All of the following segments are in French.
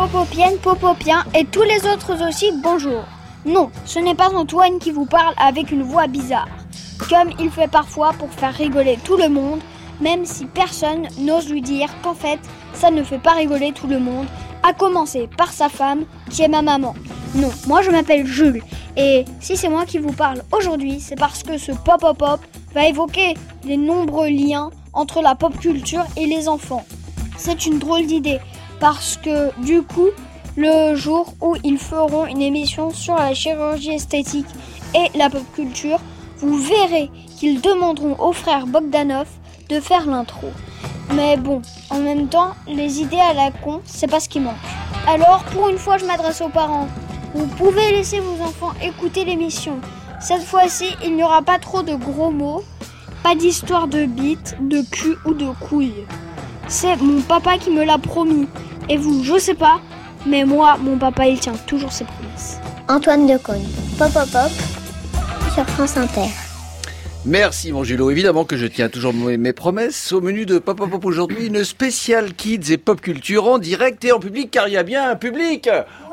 popopiennes, popopiens et tous les autres aussi, bonjour. Non, ce n'est pas Antoine qui vous parle avec une voix bizarre, comme il fait parfois pour faire rigoler tout le monde, même si personne n'ose lui dire qu'en fait, ça ne fait pas rigoler tout le monde, à commencer par sa femme, qui est ma maman. Non, moi je m'appelle Jules, et si c'est moi qui vous parle aujourd'hui, c'est parce que ce pop-pop va évoquer les nombreux liens entre la pop culture et les enfants. C'est une drôle d'idée, parce que du coup, le jour où ils feront une émission sur la chirurgie esthétique et la pop culture, vous verrez qu'ils demanderont au frère Bogdanov de faire l'intro. Mais bon, en même temps, les idées à la con, c'est pas ce qui manque. Alors, pour une fois, je m'adresse aux parents. Vous pouvez laisser vos enfants écouter l'émission. Cette fois-ci, il n'y aura pas trop de gros mots, pas d'histoire de bite, de cul ou de couille. C'est mon papa qui me l'a promis. Et vous, je sais pas, mais moi, mon papa, il tient toujours ses promesses. Antoine Decaune, Pop Pop Pop, sur France Inter. Merci mon Julo, évidemment que je tiens toujours mes promesses. Au menu de Pop Pop Pop aujourd'hui, une spéciale kids et pop culture en direct et en public, car il y a bien un public.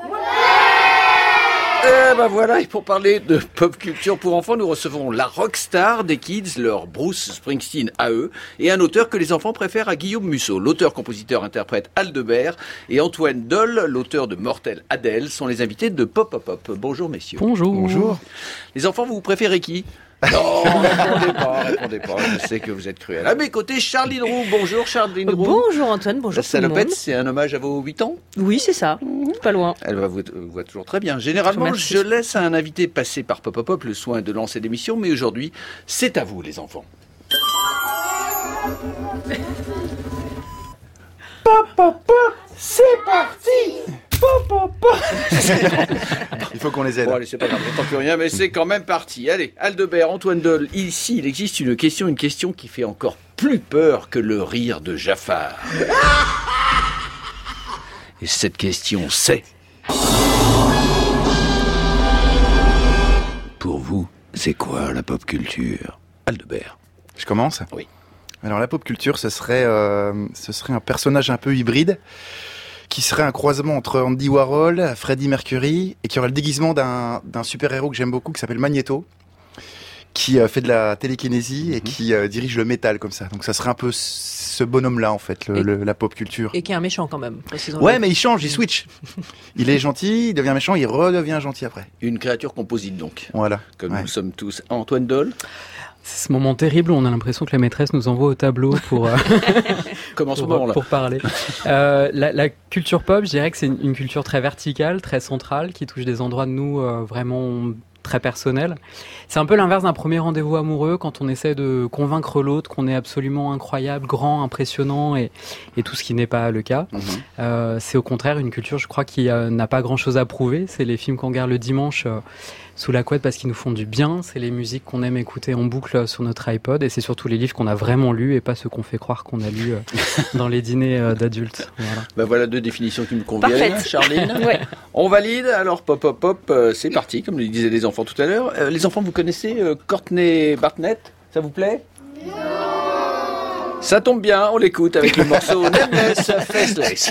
Voilà, et pour parler de pop culture pour enfants, nous recevons la rockstar des kids, leur Bruce Springsteen à eux, et un auteur que les enfants préfèrent à Guillaume Musso. L'auteur, compositeur, interprète Aldebert et Antoine Doll, l'auteur de Mortel Adèle, sont les invités de Pop Pop Pop. Bonjour messieurs. Bonjour. Les enfants, vous préférez qui ? Non, répondez pas, je sais que vous êtes cruel. À mes côtés, Charline Roux. Bonjour Charline Roux. Bonjour Antoine, bonjour La tout le monde. salopette, c'est un hommage à vos 8 ans ? Oui, c'est ça, pas loin. Elle vous voit toujours très bien. Généralement, je laisse à un invité passer par Pop Pop Pop le soin de lancer l'émission, mais aujourd'hui, c'est à vous les enfants. Pop Pop Pop, c'est parti. Pop Pop Pop. Il faut qu'on les aide. Bon, allez, c'est pas grave, on n'entend plus rien, mais c'est quand même parti. Allez, Aldebert, Antoine Doll, ici, il existe une question qui fait encore plus peur que le rire de Jafar. Et cette question, c'est... Pour vous, c'est quoi la pop culture ? Aldebert. Je commence ? Oui. Alors la pop culture, ce serait un personnage un peu hybride, qui serait un croisement entre Andy Warhol, Freddie Mercury, et qui aurait le déguisement d'un super-héros que j'aime beaucoup, qui s'appelle Magneto, qui fait de la télékinésie et qui dirige le métal comme ça. Donc ça serait un peu ce bonhomme-là, en fait, la pop culture. Et qui est un méchant quand même. Ouais, mais il change, il switch. Il est gentil, il devient méchant, il redevient gentil après. Une créature composite donc. Voilà. Comme nous sommes tous. Antoine Doll. C'est ce moment terrible où on a l'impression que la maîtresse nous envoie au tableau pour pour parler. La culture pop, je dirais que c'est une culture très verticale, très centrale, qui touche des endroits de nous vraiment très personnels. C'est un peu l'inverse d'un premier rendez-vous amoureux, quand on essaie de convaincre l'autre qu'on est absolument incroyable, grand, impressionnant et tout ce qui n'est pas le cas. C'est au contraire une culture, je crois, qui n'a pas grand-chose à prouver. C'est les films qu'on regarde le dimanche sous la couette parce qu'ils nous font du bien, c'est les musiques qu'on aime écouter en boucle sur notre iPod et c'est surtout les livres qu'on a vraiment lus et pas ceux qu'on fait croire qu'on a lus dans les dîners d'adultes. Voilà. Voilà deux définitions qui me conviennent, Charline. Ouais. On valide, alors Pop Pop Pop, c'est parti, comme le disaient les enfants tout à l'heure. Les enfants, vous connaissez Courtney Barnett, ça vous plaît ? Non. Ça tombe bien, on l'écoute avec le morceau Nameless Faceless.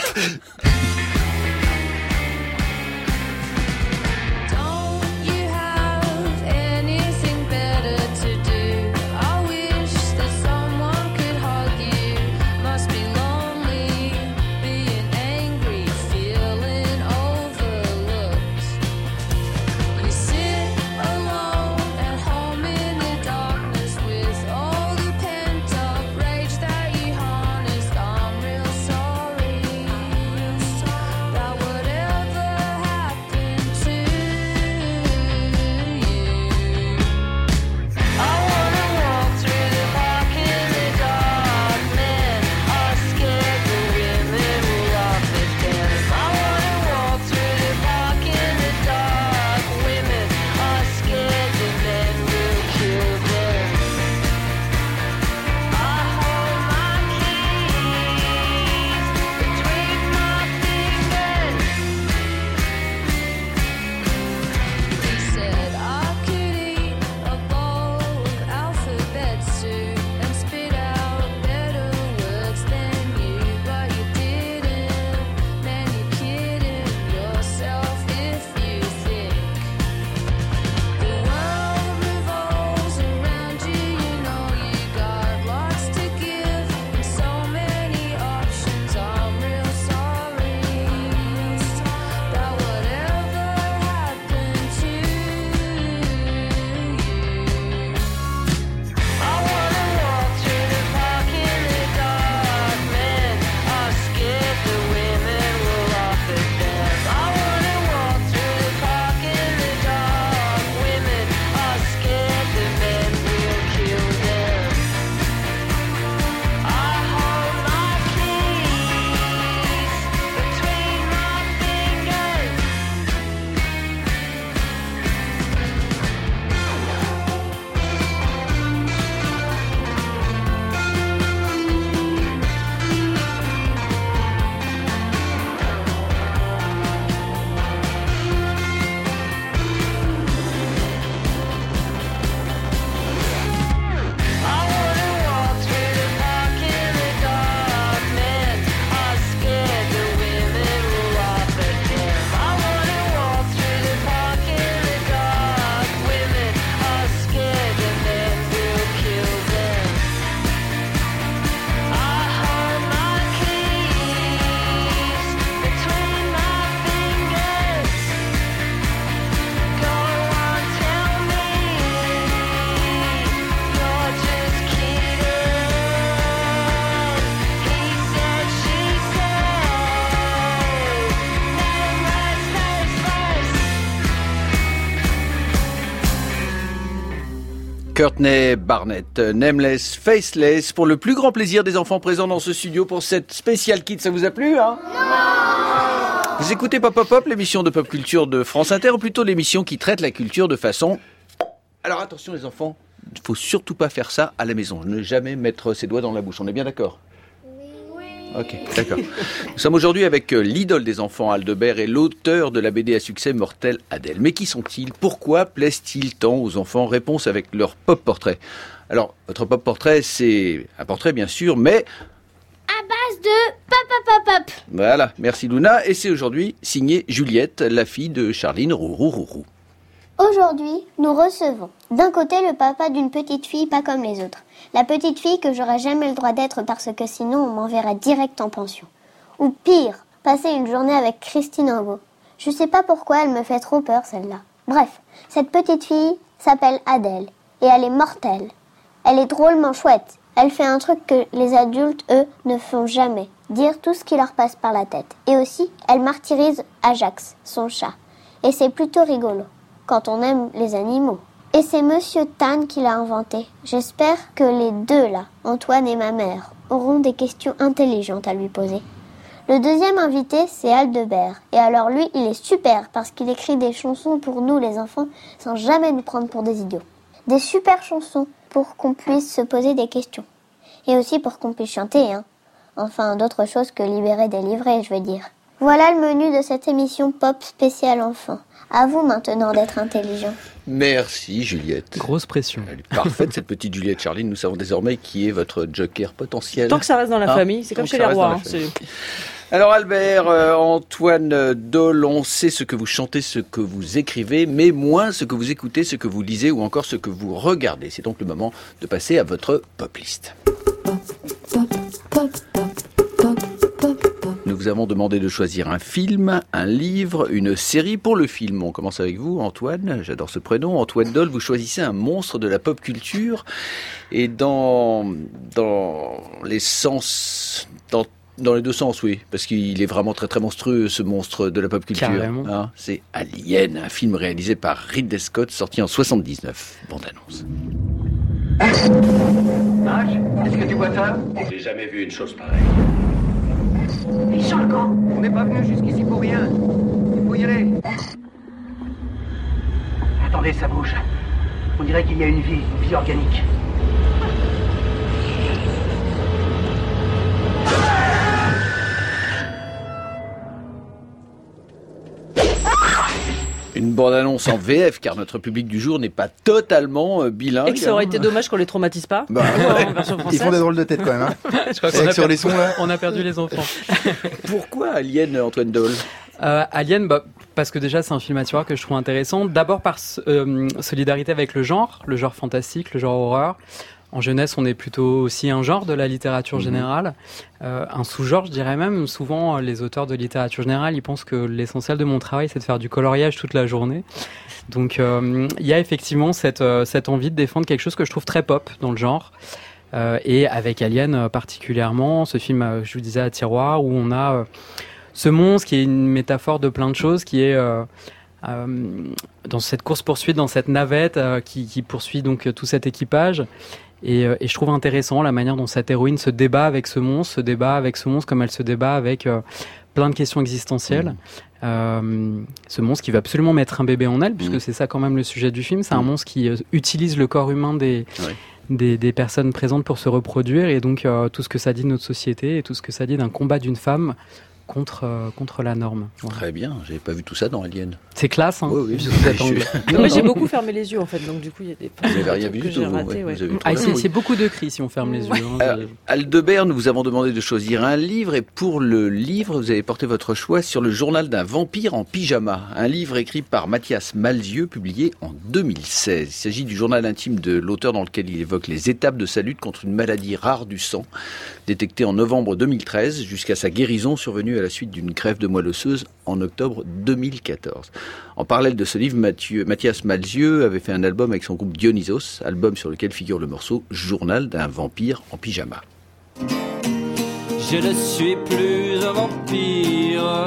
Courtney Barnett, Nameless, Faceless, pour le plus grand plaisir des enfants présents dans ce studio pour cette spéciale Kids. Ça vous a plu, hein? Non! Vous écoutez Pop Pop Pop, l'émission de pop culture de France Inter, ou plutôt l'émission qui traite la culture de façon... Alors attention les enfants, il ne faut surtout pas faire ça à la maison. Ne jamais mettre ses doigts dans la bouche, on est bien d'accord? Ok, d'accord. Nous sommes aujourd'hui avec l'idole des enfants, Aldebert, et l'auteur de la BD à succès mortel, Adèle. Mais qui sont-ils? Pourquoi plaisent-ils tant aux enfants? Réponse avec leur pop-portrait. Alors, votre pop-portrait, c'est un portrait, bien sûr, mais... à base de pop. Voilà, merci Luna. Et c'est aujourd'hui signé Juliette, la fille de Charline Rourou. Aujourd'hui, nous recevons d'un côté le papa d'une petite fille pas comme les autres. La petite fille que j'aurais jamais le droit d'être parce que sinon on m'enverrait direct en pension. Ou pire, passer une journée avec Christine Angot. Je sais pas pourquoi elle me fait trop peur celle-là. Bref, cette petite fille s'appelle Adèle et elle est mortelle. Elle est drôlement chouette. Elle fait un truc que les adultes, eux, ne font jamais. Dire tout ce qui leur passe par la tête. Et aussi, elle martyrise Ajax, son chat. Et c'est plutôt rigolo quand on aime les animaux. Et c'est Monsieur Tan qui l'a inventé. J'espère que les deux là, Antoine et ma mère, auront des questions intelligentes à lui poser. Le deuxième invité, c'est Aldebert. Et alors lui, il est super parce qu'il écrit des chansons pour nous les enfants sans jamais nous prendre pour des idiots. Des super chansons pour qu'on puisse se poser des questions. Et aussi pour qu'on puisse chanter, hein. Enfin, d'autres choses que libérer des livrets, je veux dire. Voilà le menu de cette émission pop spéciale enfant. À vous maintenant d'être intelligent. Merci Juliette. Grosse pression. Elle est parfaite cette petite Juliette. Charline, nous savons désormais qui est votre joker potentiel. Tant que ça reste dans la famille, c'est comme chez les rois. Alors Albert, Antoine Doll, on sait ce que vous chantez, ce que vous écrivez, mais moins ce que vous écoutez, ce que vous lisez ou encore ce que vous regardez. C'est donc le moment de passer à votre pop list. Nous vous avons demandé de choisir un film, un livre, une série. Pour le film, on commence avec vous, Antoine. J'adore ce prénom. Antoine Doll, vous choisissez un monstre de la pop culture. Et dans les sens... Dans les deux sens, oui, parce qu'il est vraiment très très monstrueux, ce monstre de la pop culture. Carrément. Hein, c'est Alien, un film réalisé par Ridley Scott, sorti en 79. Bande-annonce. Mage, est-ce que tu vois ça? J'ai jamais vu une chose pareille. Ils sont le camp. On n'est pas venu jusqu'ici pour rien. Il faut y aller. Attendez, ça bouge. On dirait qu'il y a une vie organique. Une bande-annonce en VF, car notre public du jour n'est pas totalement bilingue. Et que ça aurait été dommage qu'on les traumatise pas. Bah, ils font des drôles de tête quand même. Hein. Je crois qu'on sur les sons là. On a perdu les enfants. Pourquoi Alien, Antoine Doll? Alien, parce que déjà c'est un film à tiroir que je trouve intéressant. D'abord par solidarité avec le genre fantastique, le genre horreur. En jeunesse, on est plutôt aussi un genre de la littérature générale, un sous-genre, je dirais même. Souvent, les auteurs de littérature générale, ils pensent que l'essentiel de mon travail, c'est de faire du coloriage toute la journée. Donc, il y a effectivement cette envie de défendre quelque chose que je trouve très pop dans le genre. Et avec Alien particulièrement, ce film, je vous disais, à tiroir, où on a ce monstre qui est une métaphore de plein de choses, qui est... dans cette course-poursuite, dans cette navette qui poursuit donc tout cet équipage. Et je trouve intéressant la manière dont cette héroïne se débat avec ce monstre, comme elle se débat avec plein de questions existentielles. Ce monstre qui veut absolument mettre un bébé en elle, puisque c'est ça quand même le sujet du film. C'est un monstre qui utilise le corps humain des personnes présentes pour se reproduire, et donc tout ce que ça dit de notre société et tout ce que ça dit d'un combat d'une femme contre la norme. Voilà. Très bien, j'avais pas vu tout ça dans Alien. C'est classe, hein. Oui. Moi j'ai beaucoup fermé les yeux en fait, donc du coup il y a des vous n'avez rien vu du tout. C'est beaucoup de cris si on ferme les yeux. Aldebert, nous vous avons demandé de choisir un livre, et pour le livre, vous avez porté votre choix sur le journal d'un vampire en pyjama. Un livre écrit par Mathias Malzieu, publié en 2016. Il s'agit du journal intime de l'auteur dans lequel il évoque les étapes de sa lutte contre une maladie rare du sang, détectée en novembre 2013, jusqu'à sa guérison survenue à la suite d'une greffe de moelle osseuse en octobre 2014. En parallèle de ce livre, Mathias Malzieu avait fait un album avec son groupe Dionysos, album sur lequel figure le morceau « Journal d'un vampire en pyjama ». Je ne suis plus un vampire,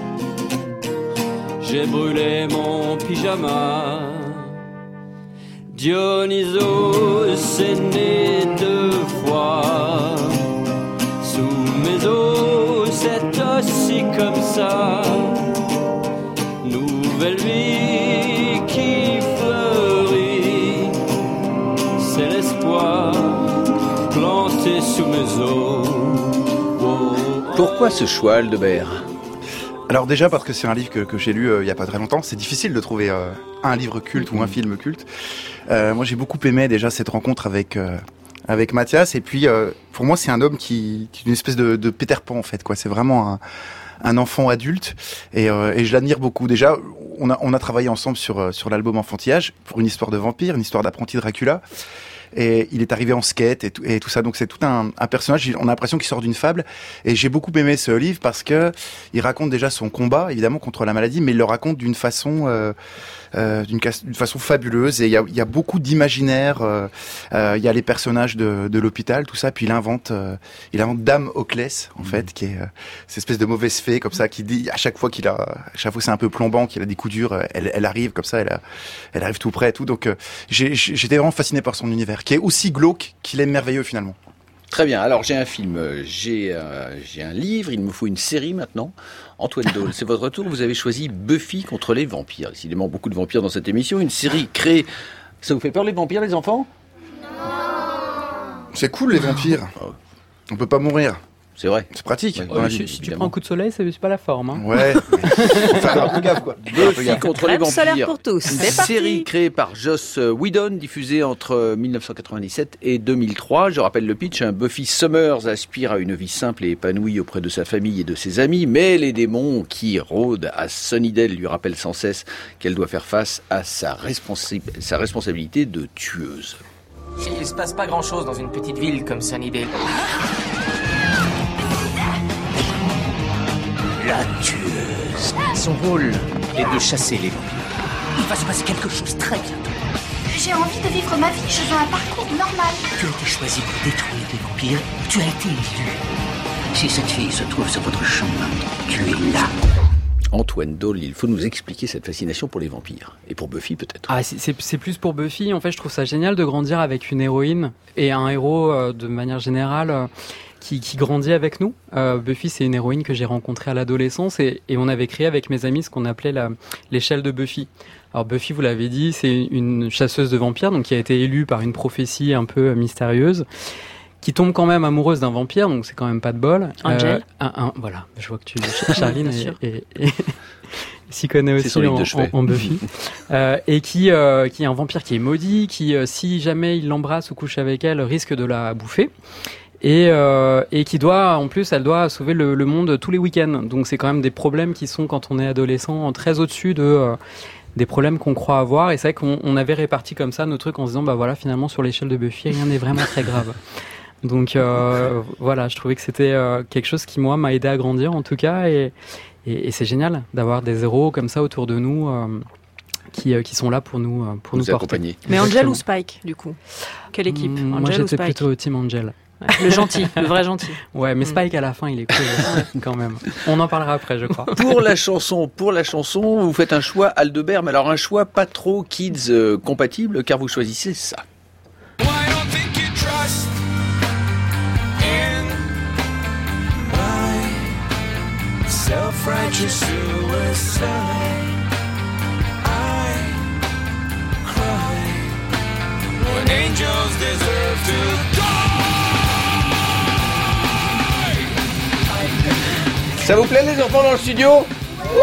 j'ai brûlé mon pyjama. Dionysos est né 2 fois. Sous mes os, c'est aussi comme ça. Nouvelle vie qui fleurit, c'est l'espoir planté sous mes os. Pourquoi ce choix, Aldebert ? Alors déjà parce que c'est un livre que j'ai lu il y a pas très longtemps. C'est difficile de trouver un livre culte ou un film culte. Moi j'ai beaucoup aimé déjà cette rencontre avec Mathias. Et puis pour moi c'est un homme qui est une espèce de Peter Pan en fait, quoi. C'est vraiment un enfant adulte et je l'admire beaucoup. Déjà on a travaillé ensemble sur l'album Enfantillage pour une histoire de vampire, une histoire d'apprenti Dracula. Et il est arrivé en skate et tout ça. Donc c'est tout un personnage. On a l'impression qu'il sort d'une fable. Et j'ai beaucoup aimé ce livre parce que il raconte déjà son combat, évidemment, contre la maladie, mais il le raconte d'une façon fabuleuse. Et il y a beaucoup d'imaginaire. Il y a les personnages de l'hôpital, tout ça. Puis il invente Dame Oclès, en fait, qui est cette espèce de mauvaise fée comme ça, qui dit à chaque fois c'est un peu plombant, qu'il a des coups durs, elle arrive comme ça, elle arrive tout près et tout. Donc j'étais vraiment fasciné par son univers, qui est aussi glauque qu'il est merveilleux finalement. Très bien, alors j'ai un film, j'ai un livre, il me faut une série maintenant. Antoine Daule, c'est votre tour, vous avez choisi Buffy contre les vampires. Décidément beaucoup de vampires dans cette émission, une série créée... Ça vous fait peur les vampires les enfants ? C'est cool les vampires, on peut pas mourir. C'est vrai. C'est pratique. Ouais, si tu prends un coup de soleil, c'est pas la forme. Hein. Ouais. Enfin, un peu gaffe, quoi. Buffy contre les vampires. Pour tous. Une C'est parti. série créée par Joss Whedon, diffusée entre 1997 et 2003. Je rappelle le pitch. Buffy Summers aspire à une vie simple et épanouie auprès de sa famille et de ses amis, mais les démons qui rôdent à Sunnydale lui rappellent sans cesse qu'elle doit faire face à sa responsabilité de tueuse. Il se passe pas grand-chose dans une petite ville comme Sunnydale. La tueuse. Son rôle est de chasser les vampires. Il va se passer quelque chose très bientôt. J'ai envie de vivre ma vie, je veux un parcours normal. Tu as été choisi pour détruire les vampires. Tu as été élu. Si cette fille se trouve sur votre chemin, tu es là. Antoine Daule, il faut nous expliquer cette fascination pour les vampires. Et pour Buffy, peut-être. Ah, c'est plus pour Buffy. En fait, je trouve ça génial de grandir avec une héroïne et un héros, de manière générale, qui grandit avec nous. Buffy, c'est une héroïne que j'ai rencontrée à l'adolescence et on avait créé avec mes amis ce qu'on appelait l'échelle de Buffy. Alors Buffy, vous l'avez dit, c'est une chasseuse de vampires, donc qui a été élue par une prophétie un peu mystérieuse, qui tombe quand même amoureuse d'un vampire, donc c'est quand même pas de bol. Angel. Voilà, je vois que Charline et s'y connaît aussi en Buffy. Et qui est un vampire qui est maudit, qui, si jamais il l'embrasse ou couche avec elle, risque de la bouffer. Et qui doit, en plus, elle doit sauver le monde tous les week-ends. Donc c'est quand même des problèmes qui sont, quand on est adolescent, très au-dessus des problèmes qu'on croit avoir. Et c'est vrai qu'on avait réparti comme ça nos trucs en se disant, bah voilà, finalement, sur l'échelle de Buffy, rien n'est vraiment très grave. Donc voilà, je trouvais que c'était quelque chose qui, moi, m'a aidé à grandir, en tout cas. Et c'est génial d'avoir des héros comme ça autour de nous qui sont là pour nous porter. Accompagner. Mais Angel ou Spike, du coup ? Quelle équipe ? Angel moi, ou j'étais Spike ? plutôt Team Angel. Le gentil, le vrai gentil. Ouais, mais Spike à la fin, il est cool quand même. On en parlera après, je crois. Pour la chanson, vous faites un choix Aldebert, mais alors un choix pas trop kids compatible, car vous choisissez ça. Self-righteous suicide. I cry when angels deserve to die. Ça vous plaît les enfants dans le studio ? Ouais.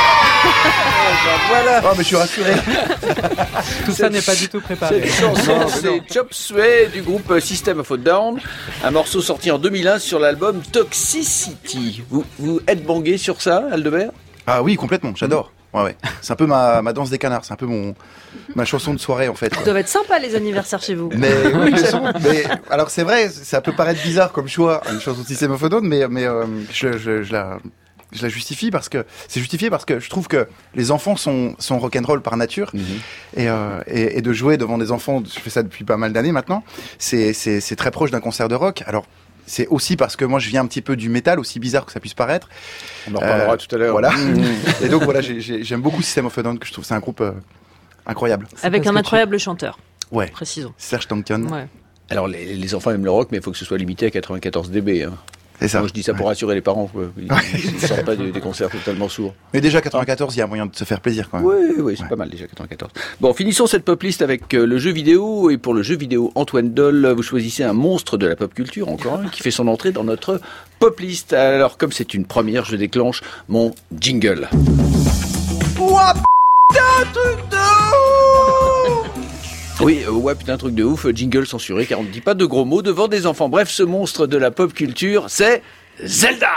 Voilà. Oh mais je suis rassuré. Tout ça n'est pas du tout préparé. Cette chanson, c'est Chop Suey du groupe System of a Down, un morceau sorti en 2001 sur l'album Toxicity. Vous êtes bangué sur ça, Aldebert ? Ah oui, complètement, j'adore. Ouais. C'est un peu ma danse des canards, c'est un peu ma chanson de soirée en fait. Ça doit être sympa les anniversaires chez vous. Mais alors c'est vrai, ça peut paraître bizarre comme choix, une chanson de System of a Down, mais je la justifie parce que je trouve que les enfants sont rock'n'roll par nature et de jouer devant des enfants, je fais ça depuis pas mal d'années maintenant, c'est très proche d'un concert de rock. Alors c'est aussi parce que moi je viens un petit peu du métal, aussi bizarre que ça puisse paraître. On en reparlera tout à l'heure. Voilà. Et donc voilà, j'aime beaucoup System of a Down, que je trouve c'est un groupe incroyable. Avec un incroyable chanteur. Ouais. Précisons. Serge Tankian. Ouais. Alors, les enfants aiment le rock, mais il faut que ce soit limité à 94 dB. Hein. C'est ça. Moi, je dis ça pour rassurer les parents. Ils ne sortent pas des concerts totalement sourds. Mais déjà, 94, il y a moyen de se faire plaisir quand même. Oui, c'est pas mal déjà, 94. Bon, finissons cette pop list avec le jeu vidéo. Et pour le jeu vidéo Antoine Doll, vous choisissez un monstre de la pop culture, encore un, qui fait son entrée dans notre pop list. Alors, comme c'est une première, je déclenche mon jingle. Ouah, putain, truc de ouf! Oui, ouais, putain, truc de ouf, jingle censuré, car on ne dit pas de gros mots devant des enfants. Bref, ce monstre de la pop culture, c'est Zelda!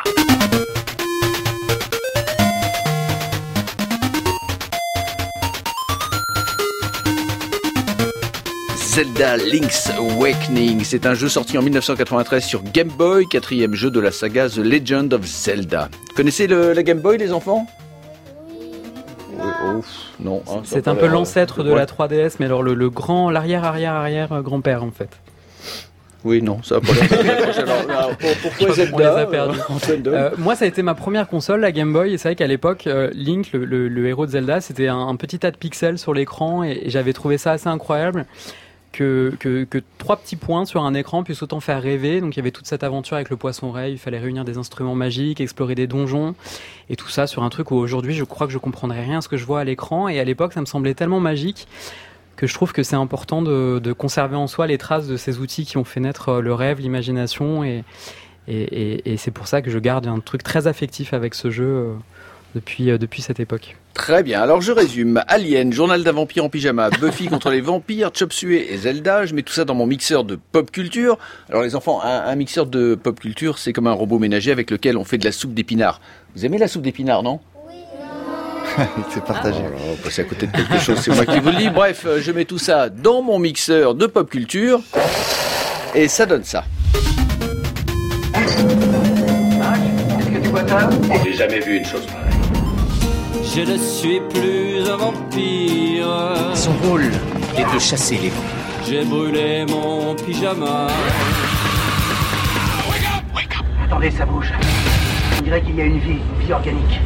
Zelda Link's Awakening, c'est un jeu sorti en 1993 sur Game Boy, 4e jeu de la saga The Legend of Zelda. Vous connaissez la Game Boy, les enfants? Non, hein, c'est un peu l'ancêtre de la 3DS, mais alors l'arrière grand-père en fait. Oui, non, ça va pas l'air. Pourquoi Zelda? On les a perdus. Moi, ça a été ma première console, la Game Boy, et c'est vrai qu'à l'époque, Link, le héros de Zelda, c'était un petit tas de pixels sur l'écran, et j'avais trouvé ça assez incroyable. Que 3 petits points sur un écran puissent autant faire rêver. Donc il y avait toute cette aventure avec le poisson-rêve, il fallait réunir des instruments magiques, explorer des donjons, et tout ça sur un truc où aujourd'hui je crois que je comprendrais rien à ce que je vois à l'écran, et à l'époque ça me semblait tellement magique que je trouve que c'est important de conserver en soi les traces de ces outils qui ont fait naître le rêve, l'imagination, et c'est pour ça que je garde un truc très affectif avec ce jeu depuis cette époque. Très bien, alors je résume. Alien, Journal d'un vampire en pyjama, Buffy contre les vampires, Chop Suey et Zelda. Je mets tout ça dans mon mixeur de pop culture. Alors les enfants, un mixeur de pop culture, c'est comme un robot ménager avec lequel on fait de la soupe d'épinards. Vous aimez la soupe d'épinards, non? C'est partagé. On passe à côté de quelque chose, c'est moi qui vous le dis. Bref, je mets tout ça dans mon mixeur de pop culture et ça donne ça. Est-ce que tu vois ça? J'ai jamais vu une chose pareille. Je ne suis plus un vampire. Son rôle est de chasser les vampires. J'ai brûlé mon pyjama. Attendez, ça bouge. On dirait qu'il y a une vie organique.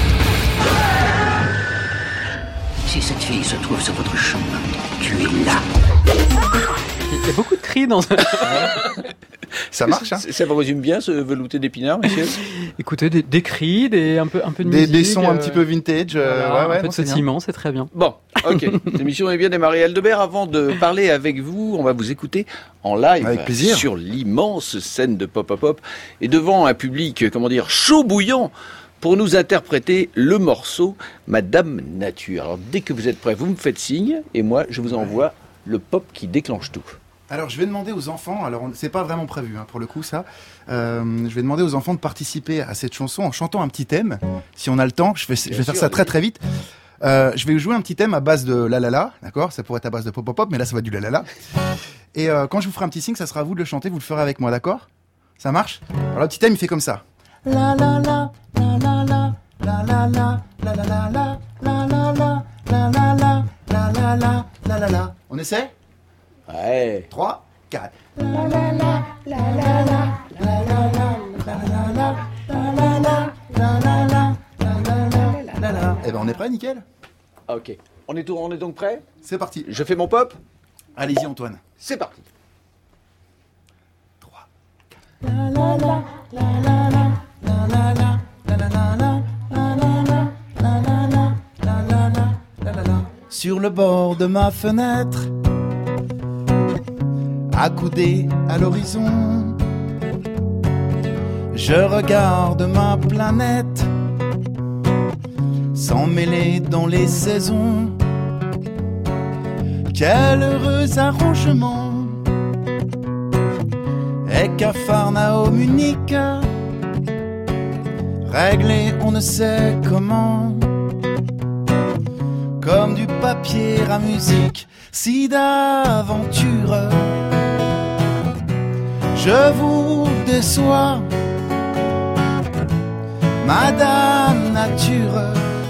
Si cette fille se trouve sur votre chemin, tu es là. Il y a beaucoup de cris dans ça. Ça marche, hein? Ça vous résume bien, ce velouté d'épinards, monsieur? Écoutez, des cris, un peu de musique. Des sons un petit peu vintage. Voilà, un peu de sautillement, c'est très bien. Bon, ok. L'émission est bien démarrée. Aldebert, avant de parler avec vous, on va vous écouter en live. Avec plaisir. Sur l'immense scène de Pop Pop Pop et devant un public, chaud bouillant, pour nous interpréter le morceau Madame Nature. Alors, dès que vous êtes prêts, vous me faites signe et moi, je vous envoie le pop qui déclenche tout. Alors, je vais demander aux enfants, c'est pas vraiment prévu pour le coup ça, je vais demander aux enfants de participer à cette chanson en chantant un petit thème. Si on a le temps, je vais faire ça très très vite. Je vais jouer un petit thème à base de la la la, d'accord? Ça pourrait être à base de pop pop pop, mais là ça va être du la la la. Et quand je vous ferai un petit signe, ça sera à vous de le chanter, vous le ferez avec moi, d'accord? Ça marche? Alors le petit thème il fait comme ça. La la la, la la la, la la la, la la la la, la la la, la la la, la la la, la la la. On essaie? Ouais. 3, 4. La la la, la la la, la la la, la la la, la la la, la la la, la la. Eh ben on est prêt, nickel. Ok. On est donc prêt? C'est parti. Je fais mon pop? Allez-y Antoine. C'est parti. 3, 4. La la la, la la la, la la la, la la la, la la la, la la la, la la la, la la la. Sur le bord de ma fenêtre, accoudé à l'horizon, je regarde ma planète s'emmêler dans les saisons. Quel heureux arrangement, et Capharnaüm unique, réglé on ne sait comment, comme du papier à musique, si d'aventure je vous déçois, Madame Nature,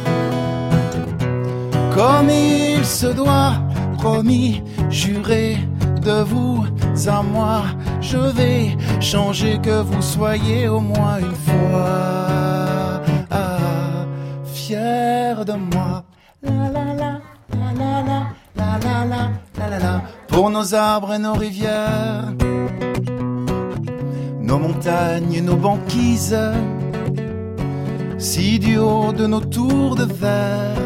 comme il se doit, promis, juré, de vous à moi, je vais changer, que vous soyez au moins une fois fier de moi. La la la, la la la, la la la, la la la. nos arbres et nos rivières, nos montagnes, nos banquises, si du haut de nos tours de verre,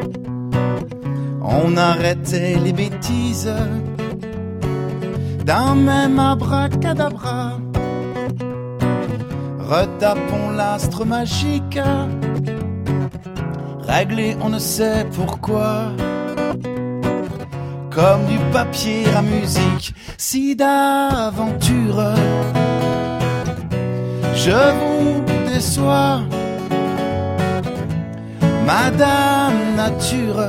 on arrêtait les bêtises d'un même abracadabra. Retapons l'astre magique, réglé on ne sait pourquoi, comme du papier à musique, si d'aventure je vous déçois, Madame Nature,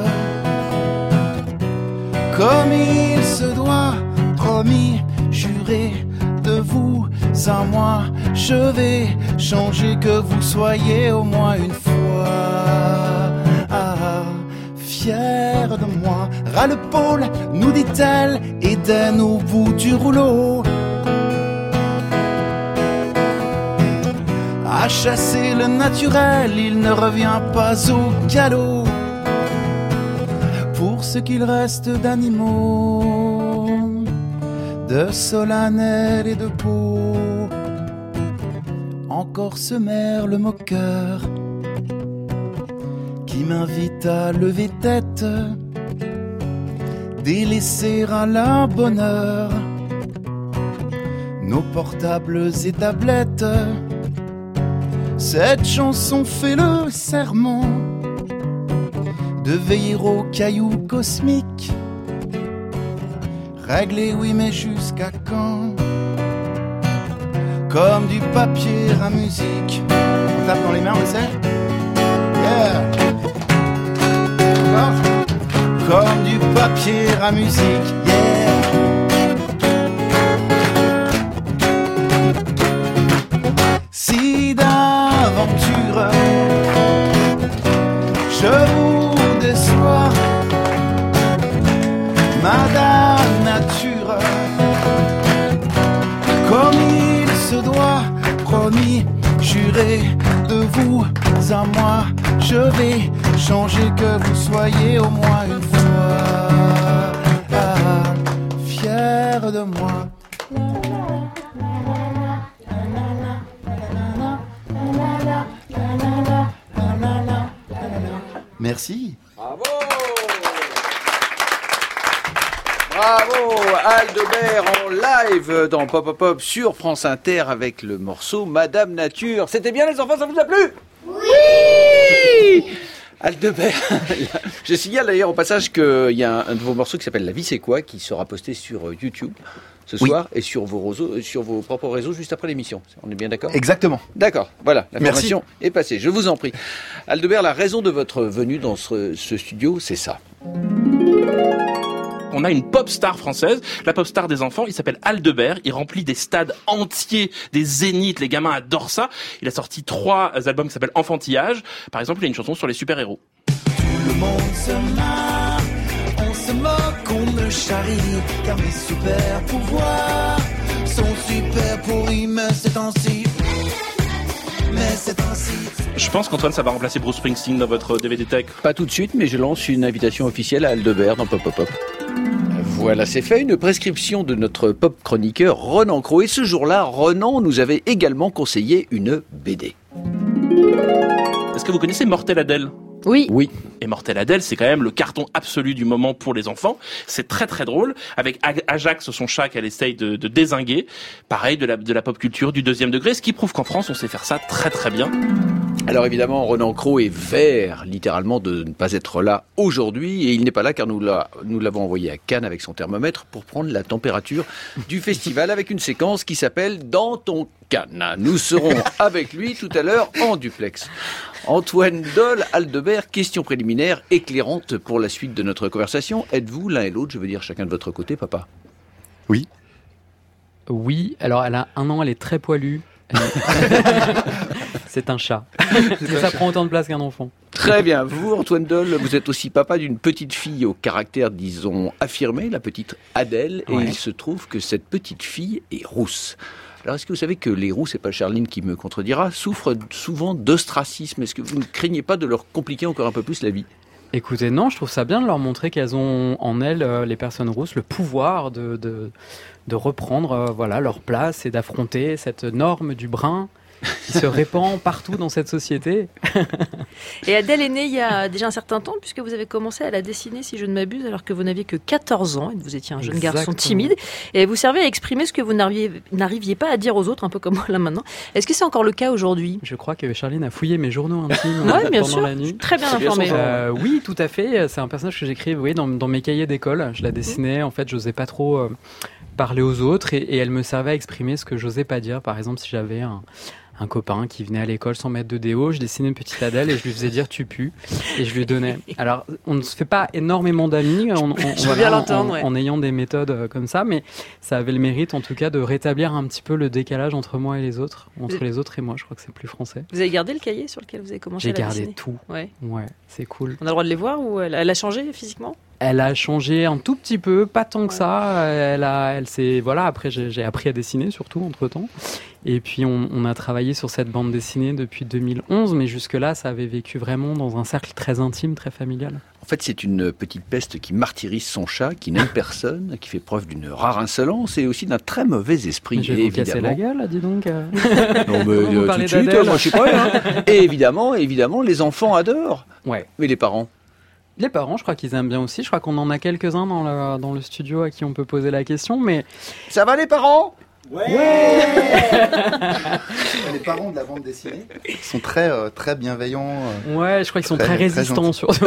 comme il se doit, promis, juré, de vous à moi, je vais changer, que vous soyez au moins une fois fière de moi. Ras le pôle, nous dit-elle, Éden au bout du rouleau, à chasser le naturel, il ne revient pas au galop. Pour ce qu'il reste d'animaux, de solennel et de beau, encore ce merle moqueur qui m'invite à lever tête, délaisser à la bonne heure nos portables et tablettes. Cette chanson fait le serment de veiller aux cailloux cosmiques. Réglé, oui, mais jusqu'à quand? Comme du papier à musique. On tape dans les mains, on le sait? Yeah! Encore? Comme du papier à musique. Yeah! Si d'aventure je vous déçois, Madame Nature, comme il se doit, promis, juré, de vous à moi, je vais changer, que vous soyez au moins une fois fière de moi. Merci. Bravo. Bravo, Aldebert en live dans Pop Pop Pop sur France Inter avec le morceau Madame Nature. C'était bien les enfants, ça vous a plu? Oui. Aldebert, je signale d'ailleurs au passage qu'il y a un de vos morceaux qui s'appelle La vie c'est quoi, qui sera posté sur YouTube ce soir et sur vos propres réseaux juste après l'émission. On est bien d'accord? Exactement. D'accord, voilà, l'information est passée, je vous en prie. Aldebert, la raison de votre venue dans ce studio, c'est ça. On a une pop star française, la pop star des enfants, il s'appelle Aldebert, il remplit des stades entiers, des zéniths, les gamins adorent ça. Il a sorti 3 albums qui s'appellent Enfantillage. Par exemple, il a une chanson sur les super-héros. Tout le monde se marre, on se moque, on me charrie, car mes super-pouvoirs sont super pourris, mais c'est ainsi. Je pense qu'Antoine, ça va remplacer Bruce Springsteen dans votre DVD Tech. Pas tout de suite, mais je lance une invitation officielle à Aldebert dans Pop Pop Pop. Voilà, c'est fait, une prescription de notre pop chroniqueur Ronan Cros. Et ce jour-là, Ronan nous avait également conseillé une BD. Est-ce que vous connaissez Mortel Adèle ? Oui. Oui. Et Mortel Adèle, c'est quand même le carton absolu du moment pour les enfants. C'est très très drôle. Avec Ajax, son chat qu'elle essaye de dézinguer. Pareil, de la pop culture du 2e degré. Ce qui prouve qu'en France, on sait faire ça très très bien. Alors évidemment, Ronan Cros est vert, littéralement, de ne pas être là aujourd'hui. Et il n'est pas là car nous l'avons envoyé à Cannes avec son thermomètre pour prendre la température du festival avec une séquence qui s'appelle « Dans ton Cannes ». Nous serons avec lui tout à l'heure en duplex. Antoine Doll, Aldebert, question préliminaire éclairante pour la suite de notre conversation. Êtes-vous l'un et l'autre, je veux dire chacun de votre côté, papa? Oui. Oui, alors elle a 1 an, elle est très poilue. C'est un chat. Ça prend autant de place qu'un enfant. Très bien. Vous, Antoine Doll, vous êtes aussi papa d'une petite fille au caractère, disons, affirmé, la petite Adèle. Et il se trouve que cette petite fille est rousse. Alors, est-ce que vous savez que les roux, c'est pas Charline qui me contredira, souffrent souvent d'ostracisme? Est-ce que vous ne craignez pas de leur compliquer encore un peu plus la vie? Écoutez, non, je trouve ça bien de leur montrer qu'elles ont en elles, les personnes rousses, le pouvoir de reprendre leur place et d'affronter cette norme du brun qui se répand partout dans cette société. Et Adèle est née il y a déjà un certain temps, puisque vous avez commencé à la dessiner, si je ne m'abuse, alors que vous n'aviez que 14 ans, et vous étiez un jeune garçon timide, et vous servez à exprimer ce que vous n'arriviez pas à dire aux autres, un peu comme moi là maintenant. Est-ce que c'est encore le cas aujourd'hui ? Je crois que Charline a fouillé mes journaux intimes bien pendant sûr. la nuit. Très bien informé. Oui, tout à fait. C'est un personnage que j'écris dans mes cahiers d'école. Je la dessinais, en fait, j'osais pas trop parler aux autres, et elle me servait à exprimer ce que j'osais pas dire. Par exemple, si j'avais un copain qui venait à l'école sans mettre de déo, je dessinais une petite Adèle et je lui faisais dire tu pues, et je lui donnais. Alors on ne se fait pas énormément d'amis en ayant des méthodes comme ça, mais ça avait le mérite en tout cas de rétablir un petit peu le décalage entre moi et les autres, les autres et moi. Je crois que c'est plus français. Vous avez gardé le cahier sur lequel vous avez commencé à dessiner ? J'ai gardé tout. Ouais, c'est cool. On a le droit de les voir, ou elle a changé physiquement ? Elle a changé un tout petit peu, pas tant que ça. Elle s'est, après j'ai appris à dessiner surtout entre-temps. Et puis on a travaillé sur cette bande dessinée depuis 2011, mais jusque-là ça avait vécu vraiment dans un cercle très intime, très familial. En fait, c'est une petite peste qui martyrise son chat, qui n'aime personne, qui fait preuve d'une rare insolence et aussi d'un très mauvais esprit. Je vais vous casser la gueule, dis donc. Non, mais tout de suite, moi je suis prêt. Et évidemment, les enfants adorent. Ouais. Mais les parents ? Les parents, je crois qu'ils aiment bien aussi. Je crois qu'on en a quelques-uns dans le studio à qui on peut poser la question, mais... Ça va les parents ? Ouais. Les parents de la bande dessinée sont très bienveillants. Ouais, je crois qu'ils sont très résistants surtout.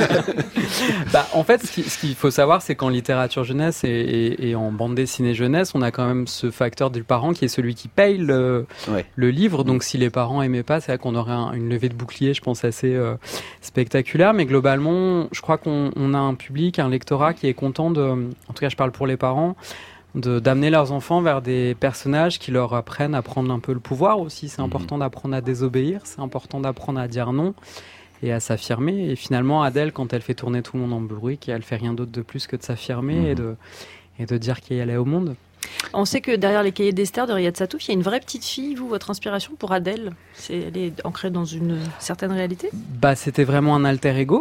En fait, ce qu'il faut savoir, c'est qu'en littérature jeunesse et en bande dessinée jeunesse, on a quand même ce facteur du parent qui est celui qui paye le livre. Donc si les parents aimaient pas, c'est vrai qu'on aurait une levée de bouclier, je pense, assez spectaculaire. Mais globalement, je crois qu'on a un public, un lectorat qui est content en tout cas je parle pour les parents, d'amener leurs enfants vers des personnages qui leur apprennent à prendre un peu le pouvoir aussi. C'est important d'apprendre à désobéir, c'est important d'apprendre à dire non et à s'affirmer. Et finalement, Adèle, quand elle fait tourner tout le monde en bourrique, elle fait rien d'autre de plus que de s'affirmer et de dire qui elle est au monde. On sait que derrière les cahiers d'Esther de Riyad Satouf, il y a une vraie petite fille. Vous, votre inspiration pour Adèle, elle est ancrée dans une certaine réalité ? C'était vraiment un alter ego.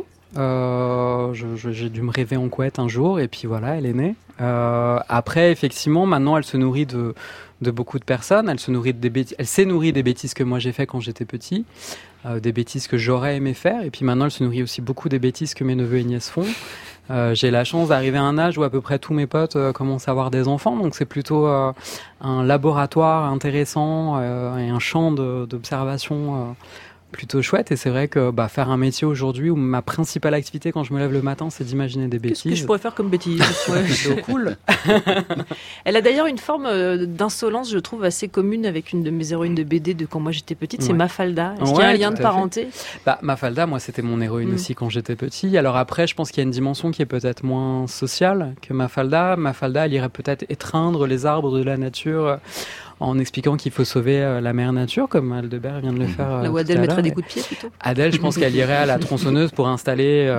J'ai dû me rêver en couette un jour et puis voilà, elle est née. Après, effectivement, maintenant elle se nourrit de beaucoup de personnes. Elle s'est nourrie des bêtises que moi j'ai fait quand j'étais petit, des bêtises que j'aurais aimé faire, et puis maintenant elle se nourrit aussi beaucoup des bêtises que mes neveux et nièces font. J'ai la chance d'arriver à un âge où à peu près tous mes potes commencent à avoir des enfants, donc c'est plutôt un laboratoire intéressant et un champ d'observation plutôt chouette. Et c'est vrai que faire un métier aujourd'hui où ma principale activité quand je me lève le matin, c'est d'imaginer des bêtises. Qu'est-ce que je pourrais faire comme bêtises ? C'est cool. Elle a d'ailleurs une forme d'insolence, je trouve, assez commune avec une de mes héroïnes de BD de quand moi j'étais petite, c'est Mafalda. Est-ce qu'il y a un lien de parenté ? Mafalda, moi c'était mon héroïne aussi quand j'étais petit. Alors après, je pense qu'il y a une dimension qui est peut-être moins sociale que Mafalda. Mafalda, elle irait peut-être étreindre les arbres de la nature en expliquant qu'il faut sauver la mère nature, comme Aldebert vient de le faire. Là où Adèle mettrait des coups de pied plutôt. Adèle, je pense qu'elle irait à la tronçonneuse pour installer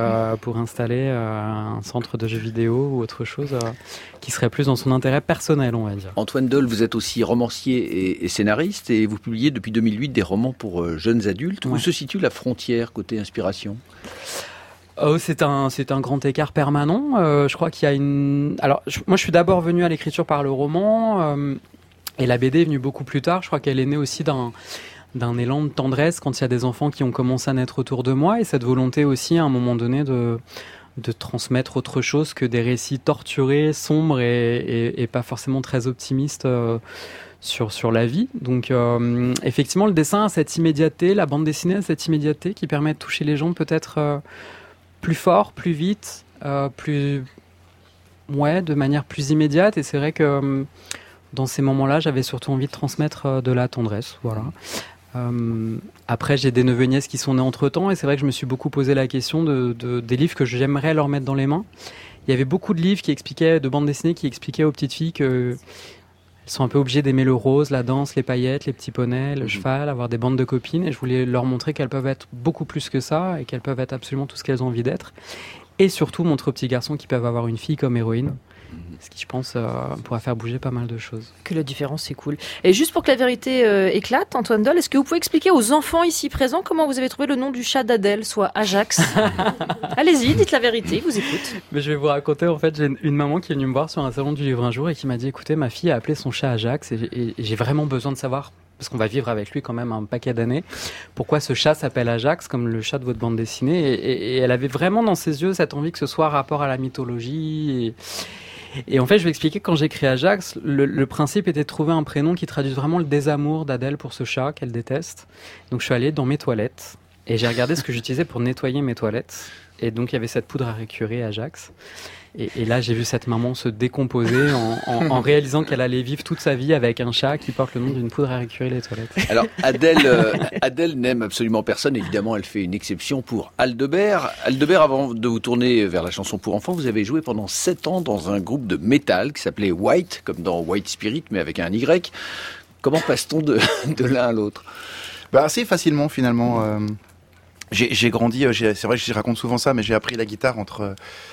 un centre de jeux vidéo ou autre chose qui serait plus dans son intérêt personnel, on va dire. Antoine Doll, vous êtes aussi romancier et scénariste et vous publiez depuis 2008 des romans pour jeunes adultes. Où se situe la frontière côté inspiration ? C'est un grand écart permanent. Je crois qu'il y a moi je suis d'abord venu à l'écriture par le roman. Et la BD est venue beaucoup plus tard. Je crois qu'elle est née aussi d'un élan de tendresse quand il y a des enfants qui ont commencé à naître autour de moi, et cette volonté aussi à un moment donné de transmettre autre chose que des récits torturés, sombres et pas forcément très optimistes sur la vie. Donc effectivement, le dessin a cette immédiateté, la bande dessinée a cette immédiateté qui permet de toucher les gens peut-être plus fort, plus vite, de manière plus immédiate. Et c'est vrai que dans ces moments-là, j'avais surtout envie de transmettre de la tendresse. Voilà. Après, j'ai des neveux et nièces qui sont nés entre-temps, et c'est vrai que je me suis beaucoup posé la question des livres que j'aimerais leur mettre dans les mains. Il y avait beaucoup de livres de bandes dessinées qui expliquaient aux petites filles qu'elles sont un peu obligées d'aimer le rose, la danse, les paillettes, les petits poneys, le cheval, avoir des bandes de copines, et je voulais leur montrer qu'elles peuvent être beaucoup plus que ça, et qu'elles peuvent être absolument tout ce qu'elles ont envie d'être. Et surtout montrer aux petits garçons qu'ils peuvent avoir une fille comme héroïne, Ce qui, je pense, pourra faire bouger pas mal de choses. Que la différence, c'est cool. Et juste pour que la vérité éclate, Antoine Doll, est-ce que vous pouvez expliquer aux enfants ici présents comment vous avez trouvé le nom du chat d'Adèle, soit Ajax? Allez-y, dites la vérité, ils vous écoutent. Mais je vais vous raconter, en fait, j'ai une maman qui est venue me voir sur un salon du livre un jour et qui m'a dit, écoutez, ma fille a appelé son chat Ajax et j'ai vraiment besoin de savoir, parce qu'on va vivre avec lui quand même un paquet d'années, pourquoi ce chat s'appelle Ajax, comme le chat de votre bande dessinée. Et elle avait vraiment dans ses yeux cette envie que ce soit rapport à la mythologie. Et en fait, je vais expliquer que quand j'ai créé Ajax, le principe était de trouver un prénom qui traduise vraiment le désamour d'Adèle pour ce chat qu'elle déteste. Donc je suis allé dans mes toilettes et j'ai regardé ce que j'utilisais pour nettoyer mes toilettes. Et donc il y avait cette poudre à récurer Ajax. Et là, j'ai vu cette maman se décomposer en réalisant qu'elle allait vivre toute sa vie avec un chat qui porte le nom d'une poudre à récurer les toilettes. Alors, Adèle n'aime absolument personne. Évidemment, elle fait une exception pour Aldebert. Aldebert, avant de vous tourner vers la chanson pour enfants, vous avez joué pendant 7 ans dans un groupe de métal qui s'appelait White, comme dans White Spirit, mais avec un Y. Comment passe-t-on de l'un à l'autre ? Assez facilement, finalement. J'ai grandi, c'est vrai que je raconte souvent ça, mais j'ai appris la guitare entre...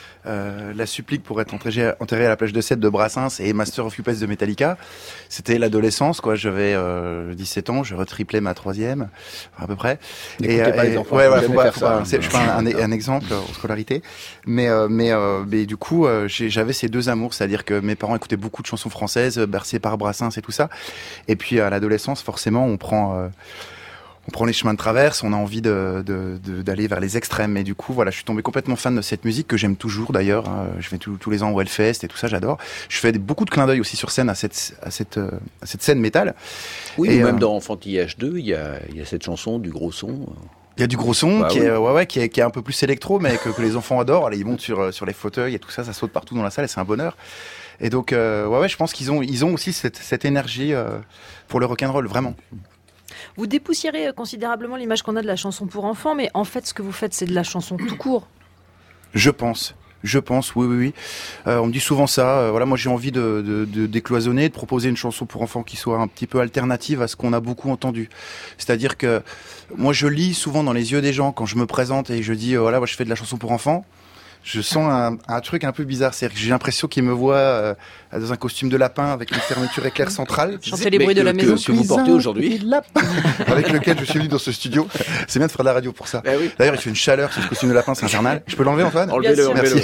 la supplique pour être enterré à la plage de Sète de Brassens et Master of Puppets de Metallica. C'était l'adolescence, quoi. J'avais 17 ans, je retriplais ma 3e, à peu près. N'écoutez pas les enfants, je suis pas un exemple en scolarité, mais du coup, j'avais ces deux amours, c'est-à-dire que mes parents écoutaient beaucoup de chansons françaises, bercées par Brassens et tout ça. Et puis à l'adolescence, forcément, on prend les chemins de traverse, on a envie d'aller vers les extrêmes. Et du coup, voilà, je suis tombé complètement fan de cette musique que j'aime toujours d'ailleurs. Je vais tous les ans au Hellfest et tout ça, j'adore. Je fais beaucoup de clins d'œil aussi sur scène à cette scène métal. Oui, et même dans Enfantillage 2, il y a cette chanson du gros son. Il y a du gros son qui est un peu plus électro, mais que les enfants adorent. Allez, ils montent sur les fauteuils et tout ça, ça saute partout dans la salle et c'est un bonheur. Et donc, je pense qu'ils ont aussi cette énergie pour le rock'n'roll, vraiment. Vous dépoussiérez considérablement l'image qu'on a de la chanson pour enfants, mais en fait, ce que vous faites, c'est de la chanson tout court. Je pense, oui. On me dit souvent ça. Moi, j'ai envie de décloisonner, de proposer une chanson pour enfants qui soit un petit peu alternative à ce qu'on a beaucoup entendu. C'est-à-dire que moi, je lis souvent dans les yeux des gens quand je me présente et je dis moi, je fais de la chanson pour enfants. Je sens un truc un peu bizarre, c'est-à-dire que j'ai l'impression qu'ils me voient dans un costume de lapin avec une fermeture éclair centrale. Chanter les bruits de la maison. Que vous portez aujourd'hui. Avec lequel je suis venu dans ce studio. C'est bien de faire de la radio pour ça. Oui. D'ailleurs, il fait une chaleur sur ce costume de lapin, c'est infernal. Je peux l'enlever, Antoine ? Enlevez-le. Merci.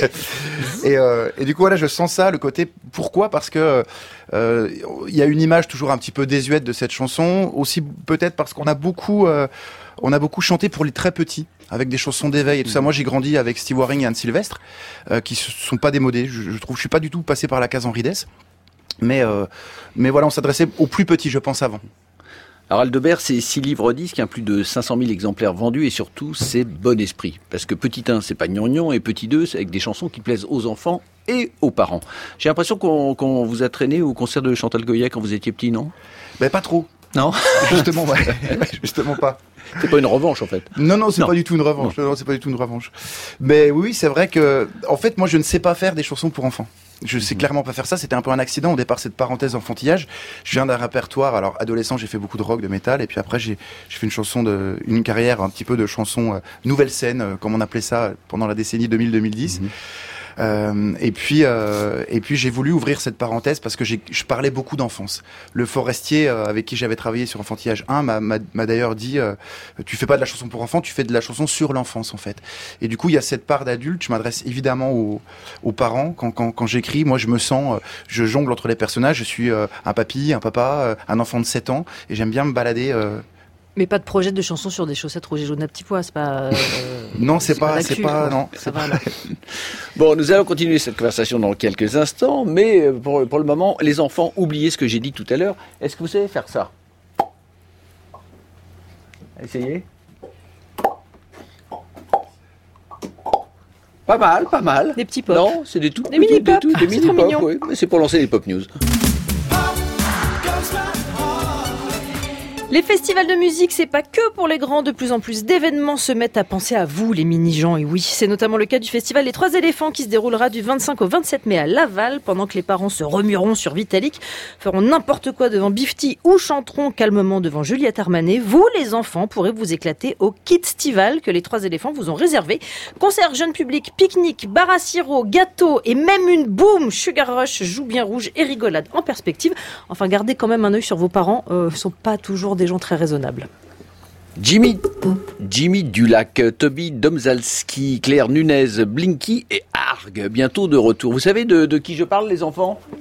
Et du coup, je sens ça, le côté... Pourquoi ? Parce que il y a une image toujours un petit peu désuète de cette chanson. Aussi peut-être parce qu'on a beaucoup chanté pour les très petits, avec des chansons d'éveil et tout ça. Moi, j'ai grandi avec Steve Waring et Anne Sylvestre, qui sont pas démodés. Je trouve, je suis pas du tout passé par la case Henri Dess. Mais voilà, on s'adressait aux plus petits, je pense, avant. Alors Aldebert, c'est 6 livres disques, plus de 500 000 exemplaires vendus et surtout, c'est bon esprit. Parce que petit 1, c'est pas gnangnan et petit 2, c'est avec des chansons qui plaisent aux enfants et aux parents. J'ai l'impression qu'on vous a traîné au concert de Chantal Goya quand vous étiez petit, non ? Pas trop. Non ? Justement, justement pas. C'est pas une revanche en fait. Non, c'est pas du tout une revanche. Non, c'est pas du tout une revanche. Mais oui, c'est vrai que, en fait, moi, je ne sais pas faire des chansons pour enfants. Je sais clairement pas faire ça. C'était un peu un accident au départ, cette parenthèse enfantillage. Je viens d'un répertoire. Alors, adolescent, j'ai fait beaucoup de rock, de métal, et puis après, j'ai fait une carrière un petit peu de chansons nouvelle scène, comme on appelait ça pendant la décennie 2000-2010. Et puis j'ai voulu ouvrir cette parenthèse parce que je parlais beaucoup d'enfance. Le forestier avec qui j'avais travaillé sur Enfantillage 1 m'a d'ailleurs dit tu fais pas de la chanson pour enfants, tu fais de la chanson sur l'enfance en fait. Et du coup il y a cette part d'adulte. Je m'adresse évidemment aux parents quand j'écris. Moi je me sens, je jongle entre les personnages. Je suis un papy, un papa, un enfant de 7 ans et j'aime bien me balader. Mais pas de projet de chanson sur des chaussettes rouges et jaunes à petits pois, c'est pas... non, c'est pas, non. Ça va, là. Bon, nous allons continuer cette conversation dans quelques instants, mais pour le moment, les enfants, oubliez ce que j'ai dit tout à l'heure. Est-ce que vous savez faire ça ? Essayez. Pas mal. Des petits pops. Non, c'est des mini-pops. Des mini-pops, oui. C'est pour lancer les pop news. Les festivals de musique, c'est pas que pour les grands. De plus en plus d'événements se mettent à penser à vous, les mini-gens. Et oui, c'est notamment le cas du festival Les Trois Éléphants qui se déroulera du 25 au 27 mai à Laval. Pendant que les parents se remueront sur Vitalik, feront n'importe quoi devant Bifty ou chanteront calmement devant Juliette Armanet, vous, les enfants, pourrez vous éclater au Kidstival que les Trois Éléphants vous ont réservé. Concert jeune public, pique-nique, bar à sirop, gâteau et même une boum Sugar Rush, joue bien rouge et rigolade en perspective. Enfin, gardez quand même un œil sur vos parents. Ils sont pas toujours des gens très raisonnables. Jimmy Dulac, Toby Domzalski, Claire Nunez, Blinky et Arg, bientôt de retour. Vous savez de qui je parle, les enfants ? Non !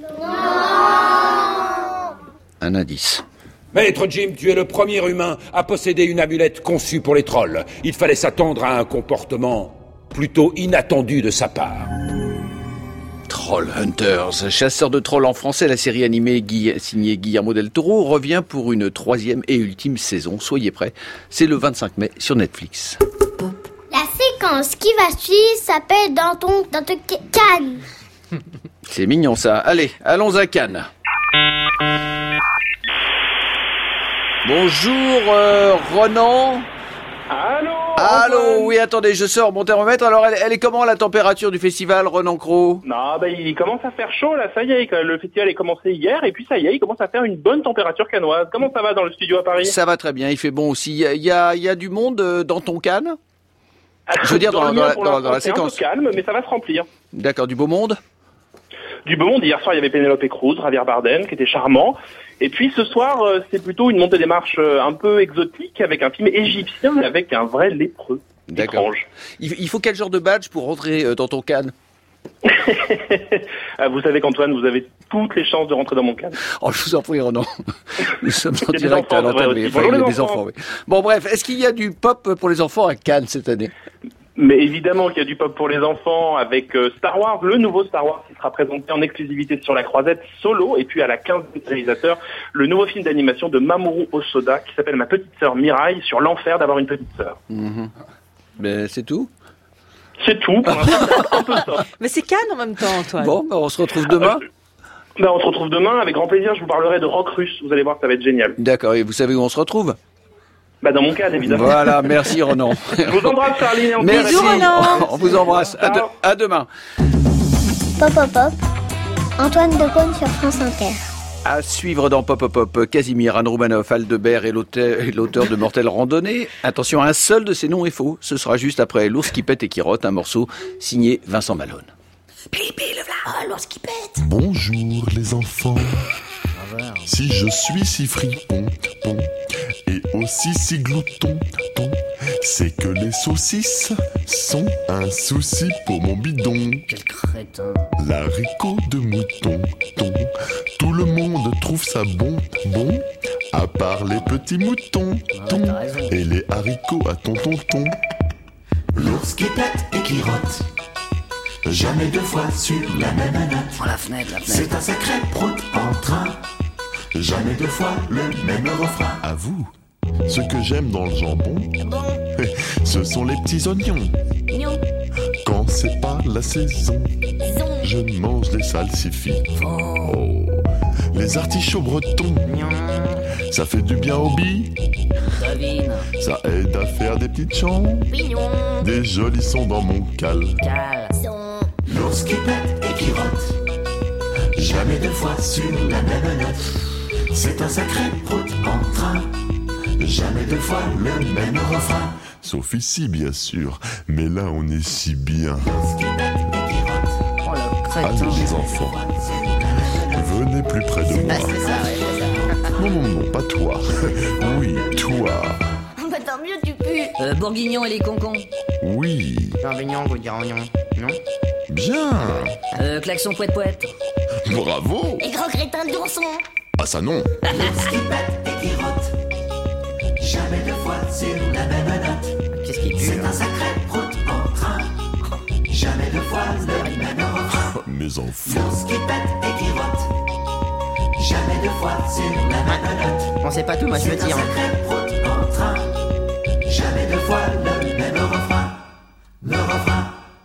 Un indice. Maître Jim, tu es le premier humain à posséder une amulette conçue pour les trolls. Il fallait s'attendre à un comportement plutôt inattendu de sa part. Troll Hunters, chasseur de trolls en français, la série animée signée Guillermo del Toro revient pour une 3e et ultime saison. Soyez prêts, c'est le 25 mai sur Netflix. La séquence qui va suivre s'appelle Dans ton Cannes. C'est mignon ça. Allez, allons à Cannes. Bonjour Ronan. Allô, oui, attendez, je sors mon thermomètre. Alors, elle est comment la température du festival, Ronan Cros ? Non, il commence à faire chaud, là, ça y est, le festival est commencé hier, et puis ça y est, il commence à faire une bonne température cannoise. Comment ça va dans le studio à Paris ? Ça va très bien, il fait bon aussi. Il y a du monde dans ton Cannes ? Je veux dire, dans la séquence. C'est un peu calme, mais ça va se remplir. D'accord, du beau monde ? Du beau monde, hier soir, il y avait Penelope Cruz, Javier Bardem, qui était charmant. Et puis ce soir, c'est plutôt une montée des marches un peu exotique, avec un film égyptien, avec un vrai lépreux. D'accord. Étrange. Il faut quel genre de badge pour rentrer dans ton Cannes ? Vous savez qu'Antoine, vous avez toutes les chances de rentrer dans mon Cannes. Oh, je vous en prie, Ronan. Nous sommes en direct à l'antenne. Il y a des enfants, oui. Bon, bref, est-ce qu'il y a du pop pour les enfants à Cannes cette année ? Mais évidemment qu'il y a du pop pour les enfants avec Star Wars, le nouveau Star Wars qui sera présenté en exclusivité sur la Croisette Solo, et puis à la 15e réalisateur, le nouveau film d'animation de Mamoru Hosoda qui s'appelle Ma petite sœur Mirai, sur l'enfer d'avoir une petite sœur. Mais c'est tout ? C'est tout, pour l'instant, c'est un peu ça. Mais c'est Cannes en même temps, Antoine. Bon, on se retrouve demain. On se retrouve demain, avec grand plaisir, je vous parlerai de rock russe, vous allez voir, ça va être génial. D'accord, et vous savez où on se retrouve ? Dans mon cas, évidemment. Voilà, merci Ronan. Je vous embrasse, Charline. Merci, Ronan. On vous embrasse. À demain. Pop, pop, pop. Antoine Decaune sur France Inter. À suivre dans Pop Pop Pop, Casimir, Anne Roumanoff, Aldebert et l'auteur de Mortelle Randonnée. Attention, un seul de ces noms est faux. Ce sera juste après L'ours qui pète et qui rote, un morceau signé Vincent Malone. Pipi, le v'là, l'ours qui pète. Bonjour les enfants. Si je suis si fripon, et aussi si glouton, c'est que les saucisses sont un souci pour mon bidon. Quel crétin. L'haricot de mouton, tout le monde trouve ça bon, à part les petits moutons, et les haricots à tonton. L'ours qui pète et qui rote, jamais deux fois sur la même note. Oh, la fenêtre. C'est un sacré prout en train, jamais deux fois le même refrain. À vous, ce que j'aime dans le jambon, ce sont les petits oignons. Quand c'est pas la saison, je mange des salsifis. Oh, les artichauts bretons, ça fait du bien au billes. Ça aide à faire des petites chansons, des jolis sons dans mon cal. L'ours qui pète et qui rote, jamais deux fois sur la même note. C'est un sacré prout en train, jamais deux fois le même refrain. Sauf ici bien sûr, mais là on est si bien. L'ours qui pète et qui rote. Oh le crétin. Allez les enfants, venez plus près de moi. C'est ça, Non, pas toi. Oui, toi. Bah tant mieux, tu pues. Bourguignon et les concons. Oui. Champignon, goût d'oignon, non? Bien. Klaxon poète. Bravo. Et gros crétin de d'ourson. Ah ça non. L'ours qui pète et qui rote, jamais deux fois sur la même note. Qu'est-ce qui pue? C'est un sacré prout en train, jamais deux fois le même refrain. Mes enfants. L'ours qui pète et qui rote, jamais deux fois sur la même note. On sait pas tout, moi je veux dire. C'est un sacré prout en train, jamais deux fois le même refrain. Le refrain.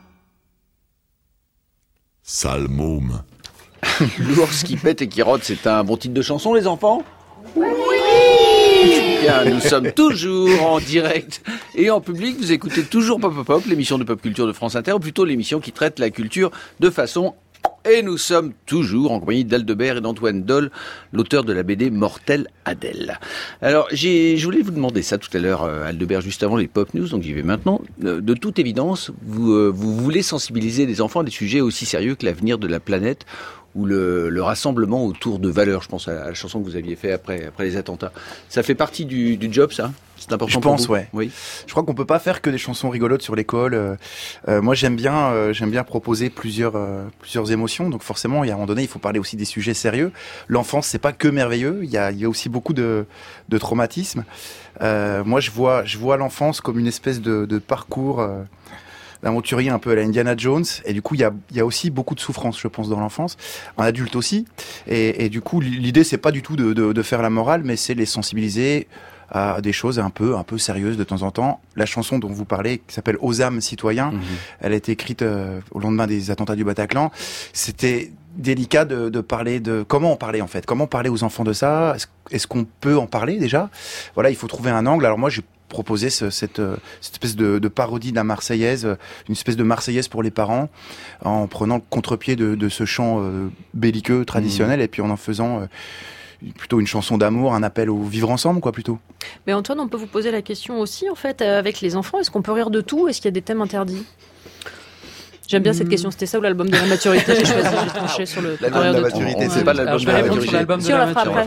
Sale môme. L'ours qui pète et qui rote, c'est un bon titre de chanson, les enfants ? Oui. Bien, nous sommes toujours en direct et en public. Vous écoutez toujours Pop Pop Pop, l'émission de pop culture de France Inter, ou plutôt l'émission qui traite la culture de façon... Et nous sommes toujours en compagnie d'Aldebert et d'Antoine Doll, l'auteur de la BD Mortelle Adèle. Alors, je voulais vous demander ça tout à l'heure, Aldebert, juste avant les Pop News, donc j'y vais maintenant. De toute évidence, vous voulez sensibiliser les enfants à des sujets aussi sérieux que l'avenir de la planète ou le rassemblement autour de valeurs. Je pense à la chanson que vous aviez fait après les attentats. Ça fait partie du job, ça ? C'est important. Je pense, ouais. Oui. Je crois qu'on peut pas faire que des chansons rigolotes sur l'école. Moi, j'aime bien proposer plusieurs émotions. Donc forcément, à un moment donné, il faut parler aussi des sujets sérieux. L'enfance, c'est pas que merveilleux. Il y a aussi beaucoup de traumatisme. Moi, je vois l'enfance comme une espèce de parcours d'aventurier un peu à la Indiana Jones. Et du coup, il y a aussi beaucoup de souffrance, je pense, dans l'enfance. En adulte aussi. Et du coup, l'idée, c'est pas du tout de faire la morale, mais c'est les sensibiliser à des choses un peu sérieuses de temps en temps. La chanson dont vous parlez, qui s'appelle Aux âmes citoyens, elle a été écrite au lendemain des attentats du Bataclan. C'était délicat de parler de comment en parler en fait, comment parler aux enfants de ça. Est-ce qu'on peut en parler déjà ? Voilà, il faut trouver un angle. Alors moi, j'ai proposé cette espèce de parodie de la Marseillaise, une espèce de Marseillaise pour les parents, en prenant le contre-pied de ce chant belliqueux traditionnel et puis en faisant plutôt une chanson d'amour, un appel au vivre ensemble, quoi, plutôt. Mais Antoine, on peut vous poser la question aussi, en fait, avec les enfants. Est-ce qu'on peut rire de tout ? Est-ce qu'il y a des thèmes interdits ? J'aime bien cette question. C'était ça ou l'album de la maturité ? J'ai choisi, j'ai tranché sur le l'album de la maturité. C'est pas l'album de la maturité. Si, on la fera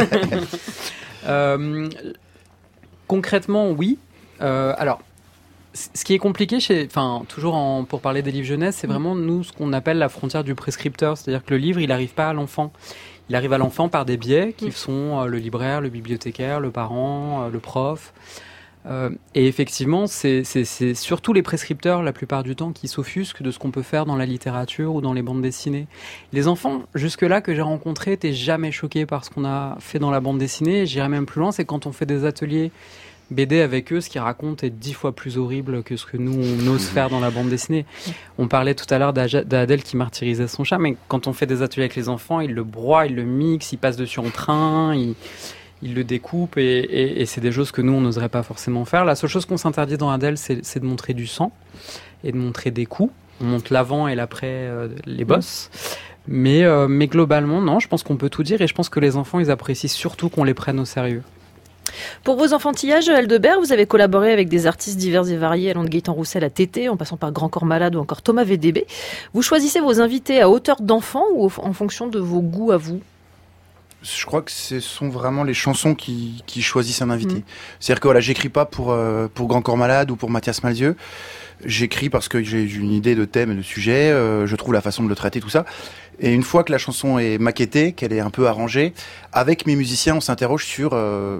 après. Concrètement, oui. Alors, ce qui est compliqué, toujours pour parler des livres jeunesse, c'est vraiment, nous, ce qu'on appelle la frontière du prescripteur. C'est-à-dire que le livre, il n'arrive pas à l'enfant. Il arrive à l'enfant par des biais qui sont le libraire, le bibliothécaire, le parent, le prof. Et effectivement, c'est surtout les prescripteurs, la plupart du temps, qui s'offusquent de ce qu'on peut faire dans la littérature ou dans les bandes dessinées. Les enfants, jusque-là, que j'ai rencontrés, n'étaient jamais choqués par ce qu'on a fait dans la bande dessinée. J'irais même plus loin, c'est quand on fait des ateliers BD avec eux, ce qu'ils racontent est 10 fois plus horrible que ce que nous, on ose faire dans la bande dessinée. On parlait tout à l'heure d'Adèle qui martyrisait son chat, mais quand on fait des ateliers avec les enfants, ils le broient, ils le mixent, ils passent dessus en train, ils le découpent, et c'est des choses que nous, on n'oserait pas forcément faire. La seule chose qu'on s'interdit dans Adèle, c'est de montrer du sang et de montrer des coups. On montre l'avant et l'après les bosses. Mais globalement, non, je pense qu'on peut tout dire, et je pense que les enfants, ils apprécient surtout qu'on les prenne au sérieux. Pour vos enfantillages, Aldebert, vous avez collaboré avec des artistes divers et variés, allant de Gaëtan Roussel à Tété, en passant par Grand Corps Malade ou encore Thomas VDB. Vous choisissez vos invités à hauteur d'enfant ou en fonction de vos goûts à vous ? Je crois que ce sont vraiment les chansons qui choisissent un invité. C'est-à-dire que voilà, j'écris pas pour Grand Corps Malade ou pour Mathias Malzieu. J'écris parce que j'ai une idée de thème et de sujet, je trouve la façon de le traiter, tout ça. Et une fois que la chanson est maquettée, qu'elle est un peu arrangée, avec mes musiciens, on s'interroge sur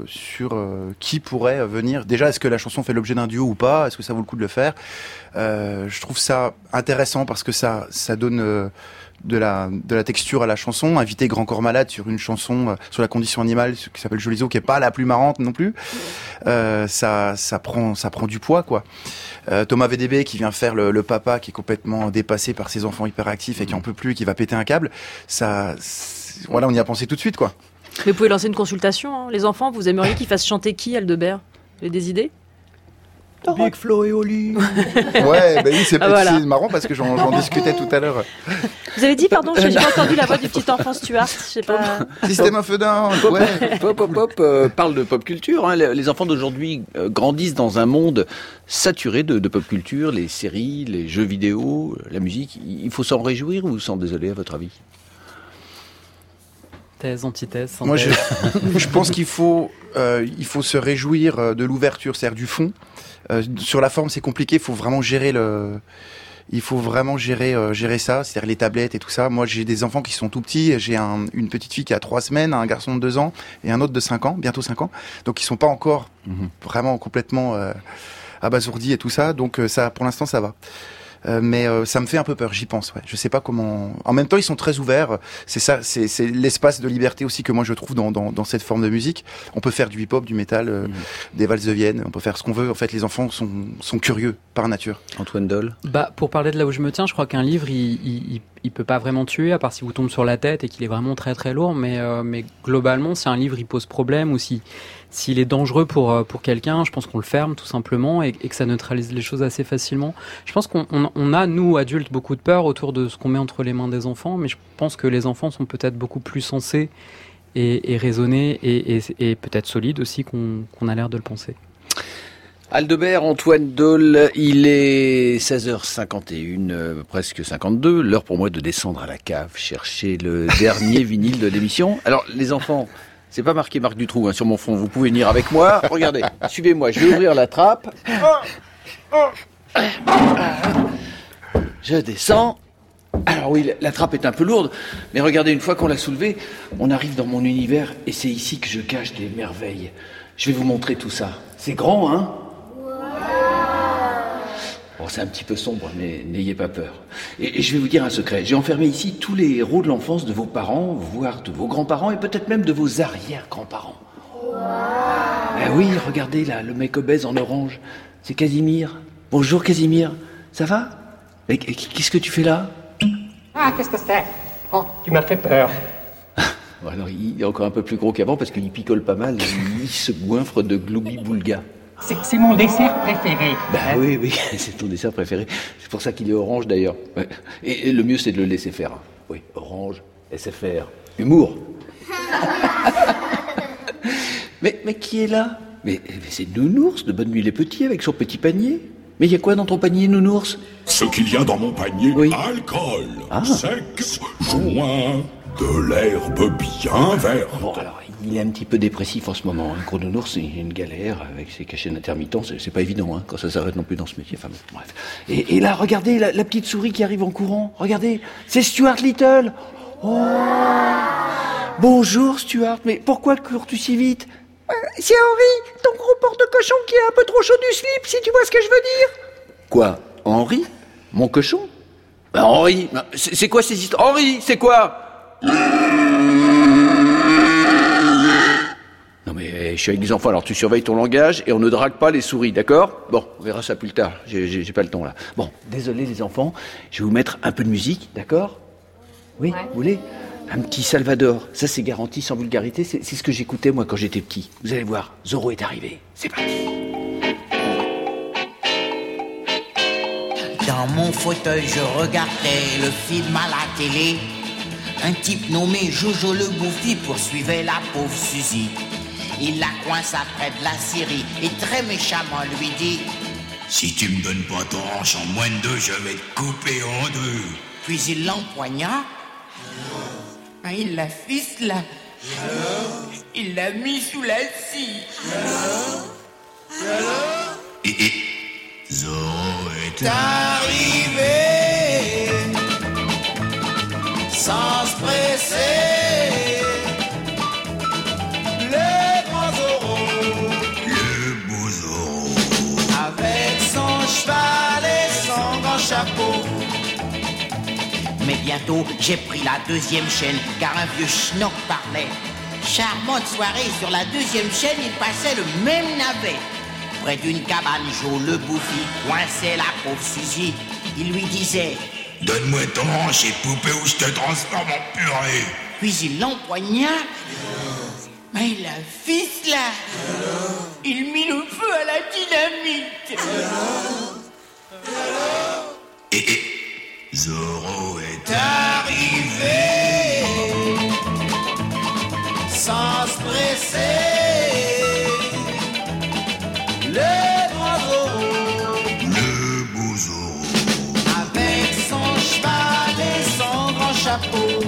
qui pourrait venir. Déjà, est-ce que la chanson fait l'objet d'un duo ou pas ? Est-ce que ça vaut le coup de le faire ? Je trouve ça intéressant parce que ça donne de la texture à la chanson. Inviter Grand Corps Malade sur une chanson sur la condition animale qui s'appelle Jolizo, qui est pas la plus marrante non plus, ça prend du poids, quoi. Thomas VDB qui vient faire le papa qui est complètement dépassé par ses enfants hyperactifs et qui en peut plus, qui va péter un câble, voilà, on y a pensé tout de suite, quoi. Mais vous pouvez lancer une consultation, hein. Les enfants, vous aimeriez qu'ils fassent chanter qui, Aldebert ? Vous avez des idées ? Big Flo et Oli. Ouais, bah oui, c'est marrant parce que j'en discutais tout à l'heure. Vous avez dit, pardon, j'ai pas entendu la voix du petit enfant Stuart, je sais pas. Système of a Down. Ouais. Pop parle de pop culture, hein. Les enfants d'aujourd'hui grandissent dans un monde saturé de pop culture, les séries, les jeux vidéo, la musique. Il faut s'en réjouir ou s'en désoler, à votre avis ? Thèse, antithèse, synthèse. Moi, je pense qu'il faut se réjouir de l'ouverture, c'est-à-dire du fond. Sur la forme, c'est compliqué. Il faut vraiment gérer gérer ça, c'est-à-dire les tablettes et tout ça. Moi, j'ai des enfants qui sont tout petits. J'ai une petite fille qui a 3 semaines, un garçon de 2 ans et un autre de 5 ans, bientôt 5 ans. Donc, ils sont pas encore vraiment complètement abasourdis et tout ça. Donc, ça, pour l'instant, ça va. Mais ça me fait un peu peur, j'y pense, ouais. Je sais pas comment. En même temps, ils sont très ouverts. C'est ça, c'est l'espace de liberté aussi que moi je trouve dans cette forme de musique. On peut faire du hip-hop, du métal, des valses de Vienne. On peut faire ce qu'on veut. En fait, les enfants sont curieux par nature. Antoine Doll. Pour parler de là où je me tiens, je crois qu'un livre, il peut pas vraiment tuer, à part si vous tombe sur la tête et qu'il est vraiment très très lourd. Mais globalement, si un livre il pose problème ou si s'il est dangereux pour quelqu'un, je pense qu'on le ferme tout simplement et que ça neutralise les choses assez facilement. Je pense qu'on a, nous adultes, beaucoup de peur autour de ce qu'on met entre les mains des enfants, mais je pense que les enfants sont peut-être beaucoup plus sensés et raisonnés et peut-être solides aussi qu'on a l'air de le penser. Aldebert, Antoine Dole, il est 16h51, presque 52, l'heure pour moi de descendre à la cave, chercher le dernier vinyle de l'émission. Alors les enfants, c'est pas marqué Marc Dutroux sur mon front, vous pouvez venir avec moi, regardez, suivez-moi, je vais ouvrir la trappe. Je descends. Alors oui, la trappe est un peu lourde, mais regardez, une fois qu'on l'a soulevée, on arrive dans mon univers et c'est ici que je cache des merveilles. Je vais vous montrer tout ça. C'est grand, hein ? Bon, c'est un petit peu sombre, mais n'ayez pas peur. Et je vais vous dire un secret. J'ai enfermé ici tous les héros de l'enfance de vos parents, voire de vos grands-parents, et peut-être même de vos arrière-grands-parents. Ah oui, regardez là, le mec obèse en orange. C'est Casimir. Bonjour Casimir. Ça va ? Et qu'est-ce que tu fais là ? Ah, qu'est-ce que c'est ? Oh, tu m'as fait peur. Alors, il est encore un peu plus gros qu'avant parce qu'il picole pas mal. Il se goinfre de gloubi-boulga. C'est mon dessert préféré. Oui, c'est ton dessert préféré. C'est pour ça qu'il est orange d'ailleurs. Ouais. Et le mieux c'est de le laisser faire. Oui, orange, laisser faire. Humour. mais qui est là ? Mais c'est Nounours de Bonne Nuit les Petits avec son petit panier. Mais il y a quoi dans ton panier, Nounours ? Ce qu'il y a dans mon panier, alcool, sexe, joint, de l'herbe bien verte. Bon, alors, il est un petit peu dépressif en ce moment. Gros Nounours, c'est une galère avec ses cachets d'intermittents. C'est pas évident, quand ça s'arrête non plus dans ce métier. Enfin, bref. Et là, regardez, la petite souris qui arrive en courant. Regardez, c'est Stuart Little. Oh, bonjour, Stuart. Mais pourquoi cours-tu si vite ? C'est Henri, ton gros porte-cochon qui est un peu trop chaud du slip, si tu vois ce que je veux dire. Quoi ? Henri ? Mon cochon ? Henri, c'est quoi ces histoires ? Henri, c'est quoi ? Non mais je suis avec des enfants, alors tu surveilles ton langage et on ne drague pas les souris, d'accord ? Bon, on verra ça plus tard, j'ai pas le temps là. Bon, désolé les enfants, je vais vous mettre un peu de musique, d'accord ? Oui, vous voulez ? Un petit Salvador, ça c'est garanti sans vulgarité, c'est ce que j'écoutais moi quand j'étais petit. Vous allez voir, Zorro est arrivé, c'est parti. Dans mon fauteuil, je regardais le film à la télé. Un type nommé Jojo le Bouffi poursuivait la pauvre Suzy. Il la coince après de la Syrie et très méchamment lui dit: si tu me donnes pas ton hanche en moins de 2, je vais te couper en 2. Puis il l'empoigna. Il la ficela. Il l'a mis sous la scie. Et Zorro est arrivé sans se presser. Le grand Zorro, le beau Zorro, avec son cheval et son grand chapeau. Mais bientôt, j'ai pris la deuxième chaîne, car un vieux schnock parlait. Charmante soirée, sur la deuxième chaîne, il passait le même navet. Près d'une cabane, Joe le Bouffi coinçait la pauvre Suzy. Il lui disait: donne-moi ton hanche et poupée ou je te transforme en purée. Puis il l'empoigna. Mais il la ficela. Il mit le feu à la dynamite. Et Zorro est arrivé sans se presser. Le grand Zorro, le beau Zorro, avec son cheval et son grand chapeau.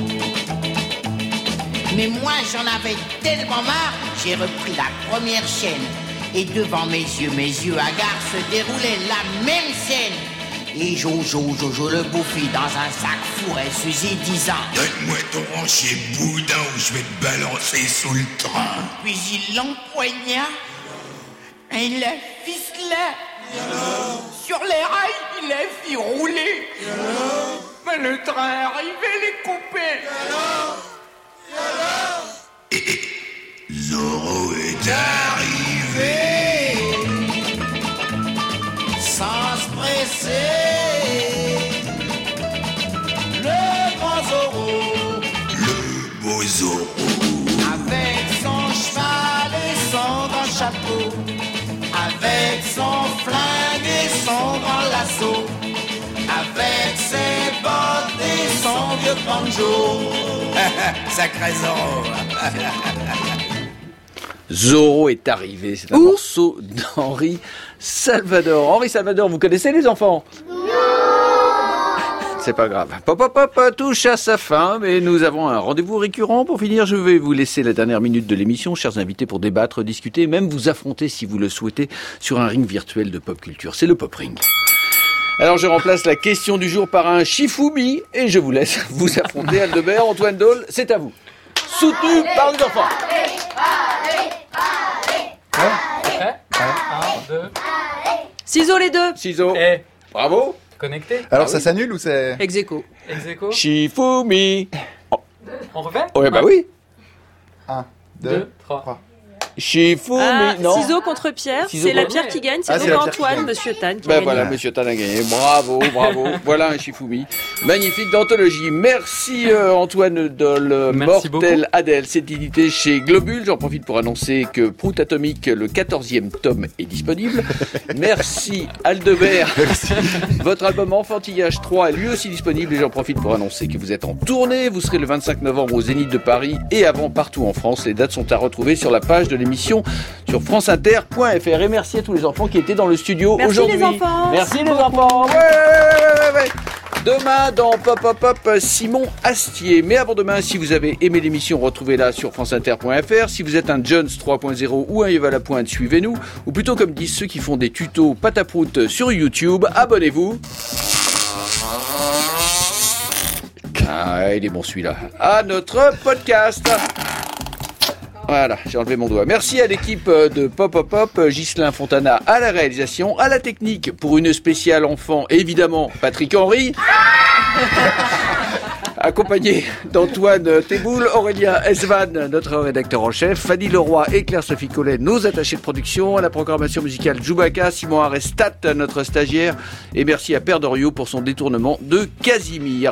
Mais moi j'en avais tellement marre, j'ai repris la première chaîne. Et devant mes yeux hagards se déroulait la même scène. Et Jojo le Bouffi dans un sac fourrait Suzy disant: donne-moi ton hanchier boudin ou je vais te balancer sous le train. Puis il l'empoigna et il la ficela. Sur les rails, il la fit rouler. Mais le train arrivait les couper. Et Zorro est arrivé sans se presser. Le grand Zorro, le beau Zorro, avec son cheval et son grand flingue et son grand lasso, avec ses bottes et son vieux banjo. Sacré Zorro. Zorro est arrivé, c'est un morceau d'Henri Salvador. Henri Salvador, vous connaissez les enfants ? C'est pas grave. Pop touche à sa fin, mais nous avons un rendez-vous récurrent. Pour finir, je vais vous laisser la dernière minute de l'émission, chers invités, pour débattre, discuter, même vous affronter, si vous le souhaitez, sur un ring virtuel de pop culture. C'est le Pop Ring. Alors, je remplace la question du jour par un Shifumi, et je vous laisse vous affronter. Aldebert, Antoine Dole, c'est à vous. Soutenu par les enfants. Prêt ? 1, 2... Ciseaux les deux. Ciseaux. Bravo. Connecté. Alors ça s'annule ou c'est... Ex aequo. Shifumi. On refait ? Ouais, bah oui. 1, 2, 3. Shifumi, non. Ciseaux contre pierre, c'est la pierre qui gagne, c'est donc Antoine, Monsieur Tan qui a gagné. Voilà, Monsieur Tan a gagné. Bravo. Voilà un Shifumi. Magnifique d'anthologie. Merci Antoine Dole, Mortel beaucoup. Adèle, c'est édité chez Globule. J'en profite pour annoncer que Prout Atomique, le 14e tome, est disponible. Merci Aldebert. Merci. Votre album Enfantillage 3 est lui aussi disponible et j'en profite pour annoncer que vous êtes en tournée. Vous serez le 25 novembre au Zénith de Paris et avant partout en France. Les dates sont à retrouver sur la page de l'émission sur franceinter.fr. Et merci à tous les enfants qui étaient dans le studio aujourd'hui. Merci les enfants. Merci les enfants. Ouais. Demain dans Pop, Simon Astier. Mais avant demain, si vous avez aimé l'émission, retrouvez-la sur franceinter.fr. Si vous êtes un Jones 3.0 ou un Eva Lapointe, suivez-nous. Ou plutôt comme disent ceux qui font des tutos pataproute sur YouTube, abonnez-vous. Ah, il est bon celui-là. À notre podcast. Voilà, j'ai enlevé mon doigt. Merci à l'équipe de Pop, Ghislain Fontana à la réalisation, à la technique pour une spéciale enfant, évidemment, Patrick Henry, accompagné d'Antoine Teboul, Aurélien Esvan, notre rédacteur en chef, Fanny Leroy et Claire-Sophie Collet, nos attachés de production, à la programmation musicale Djoubaka, Simon Arestat, notre stagiaire, et merci à Père Doriot pour son détournement de Casimir.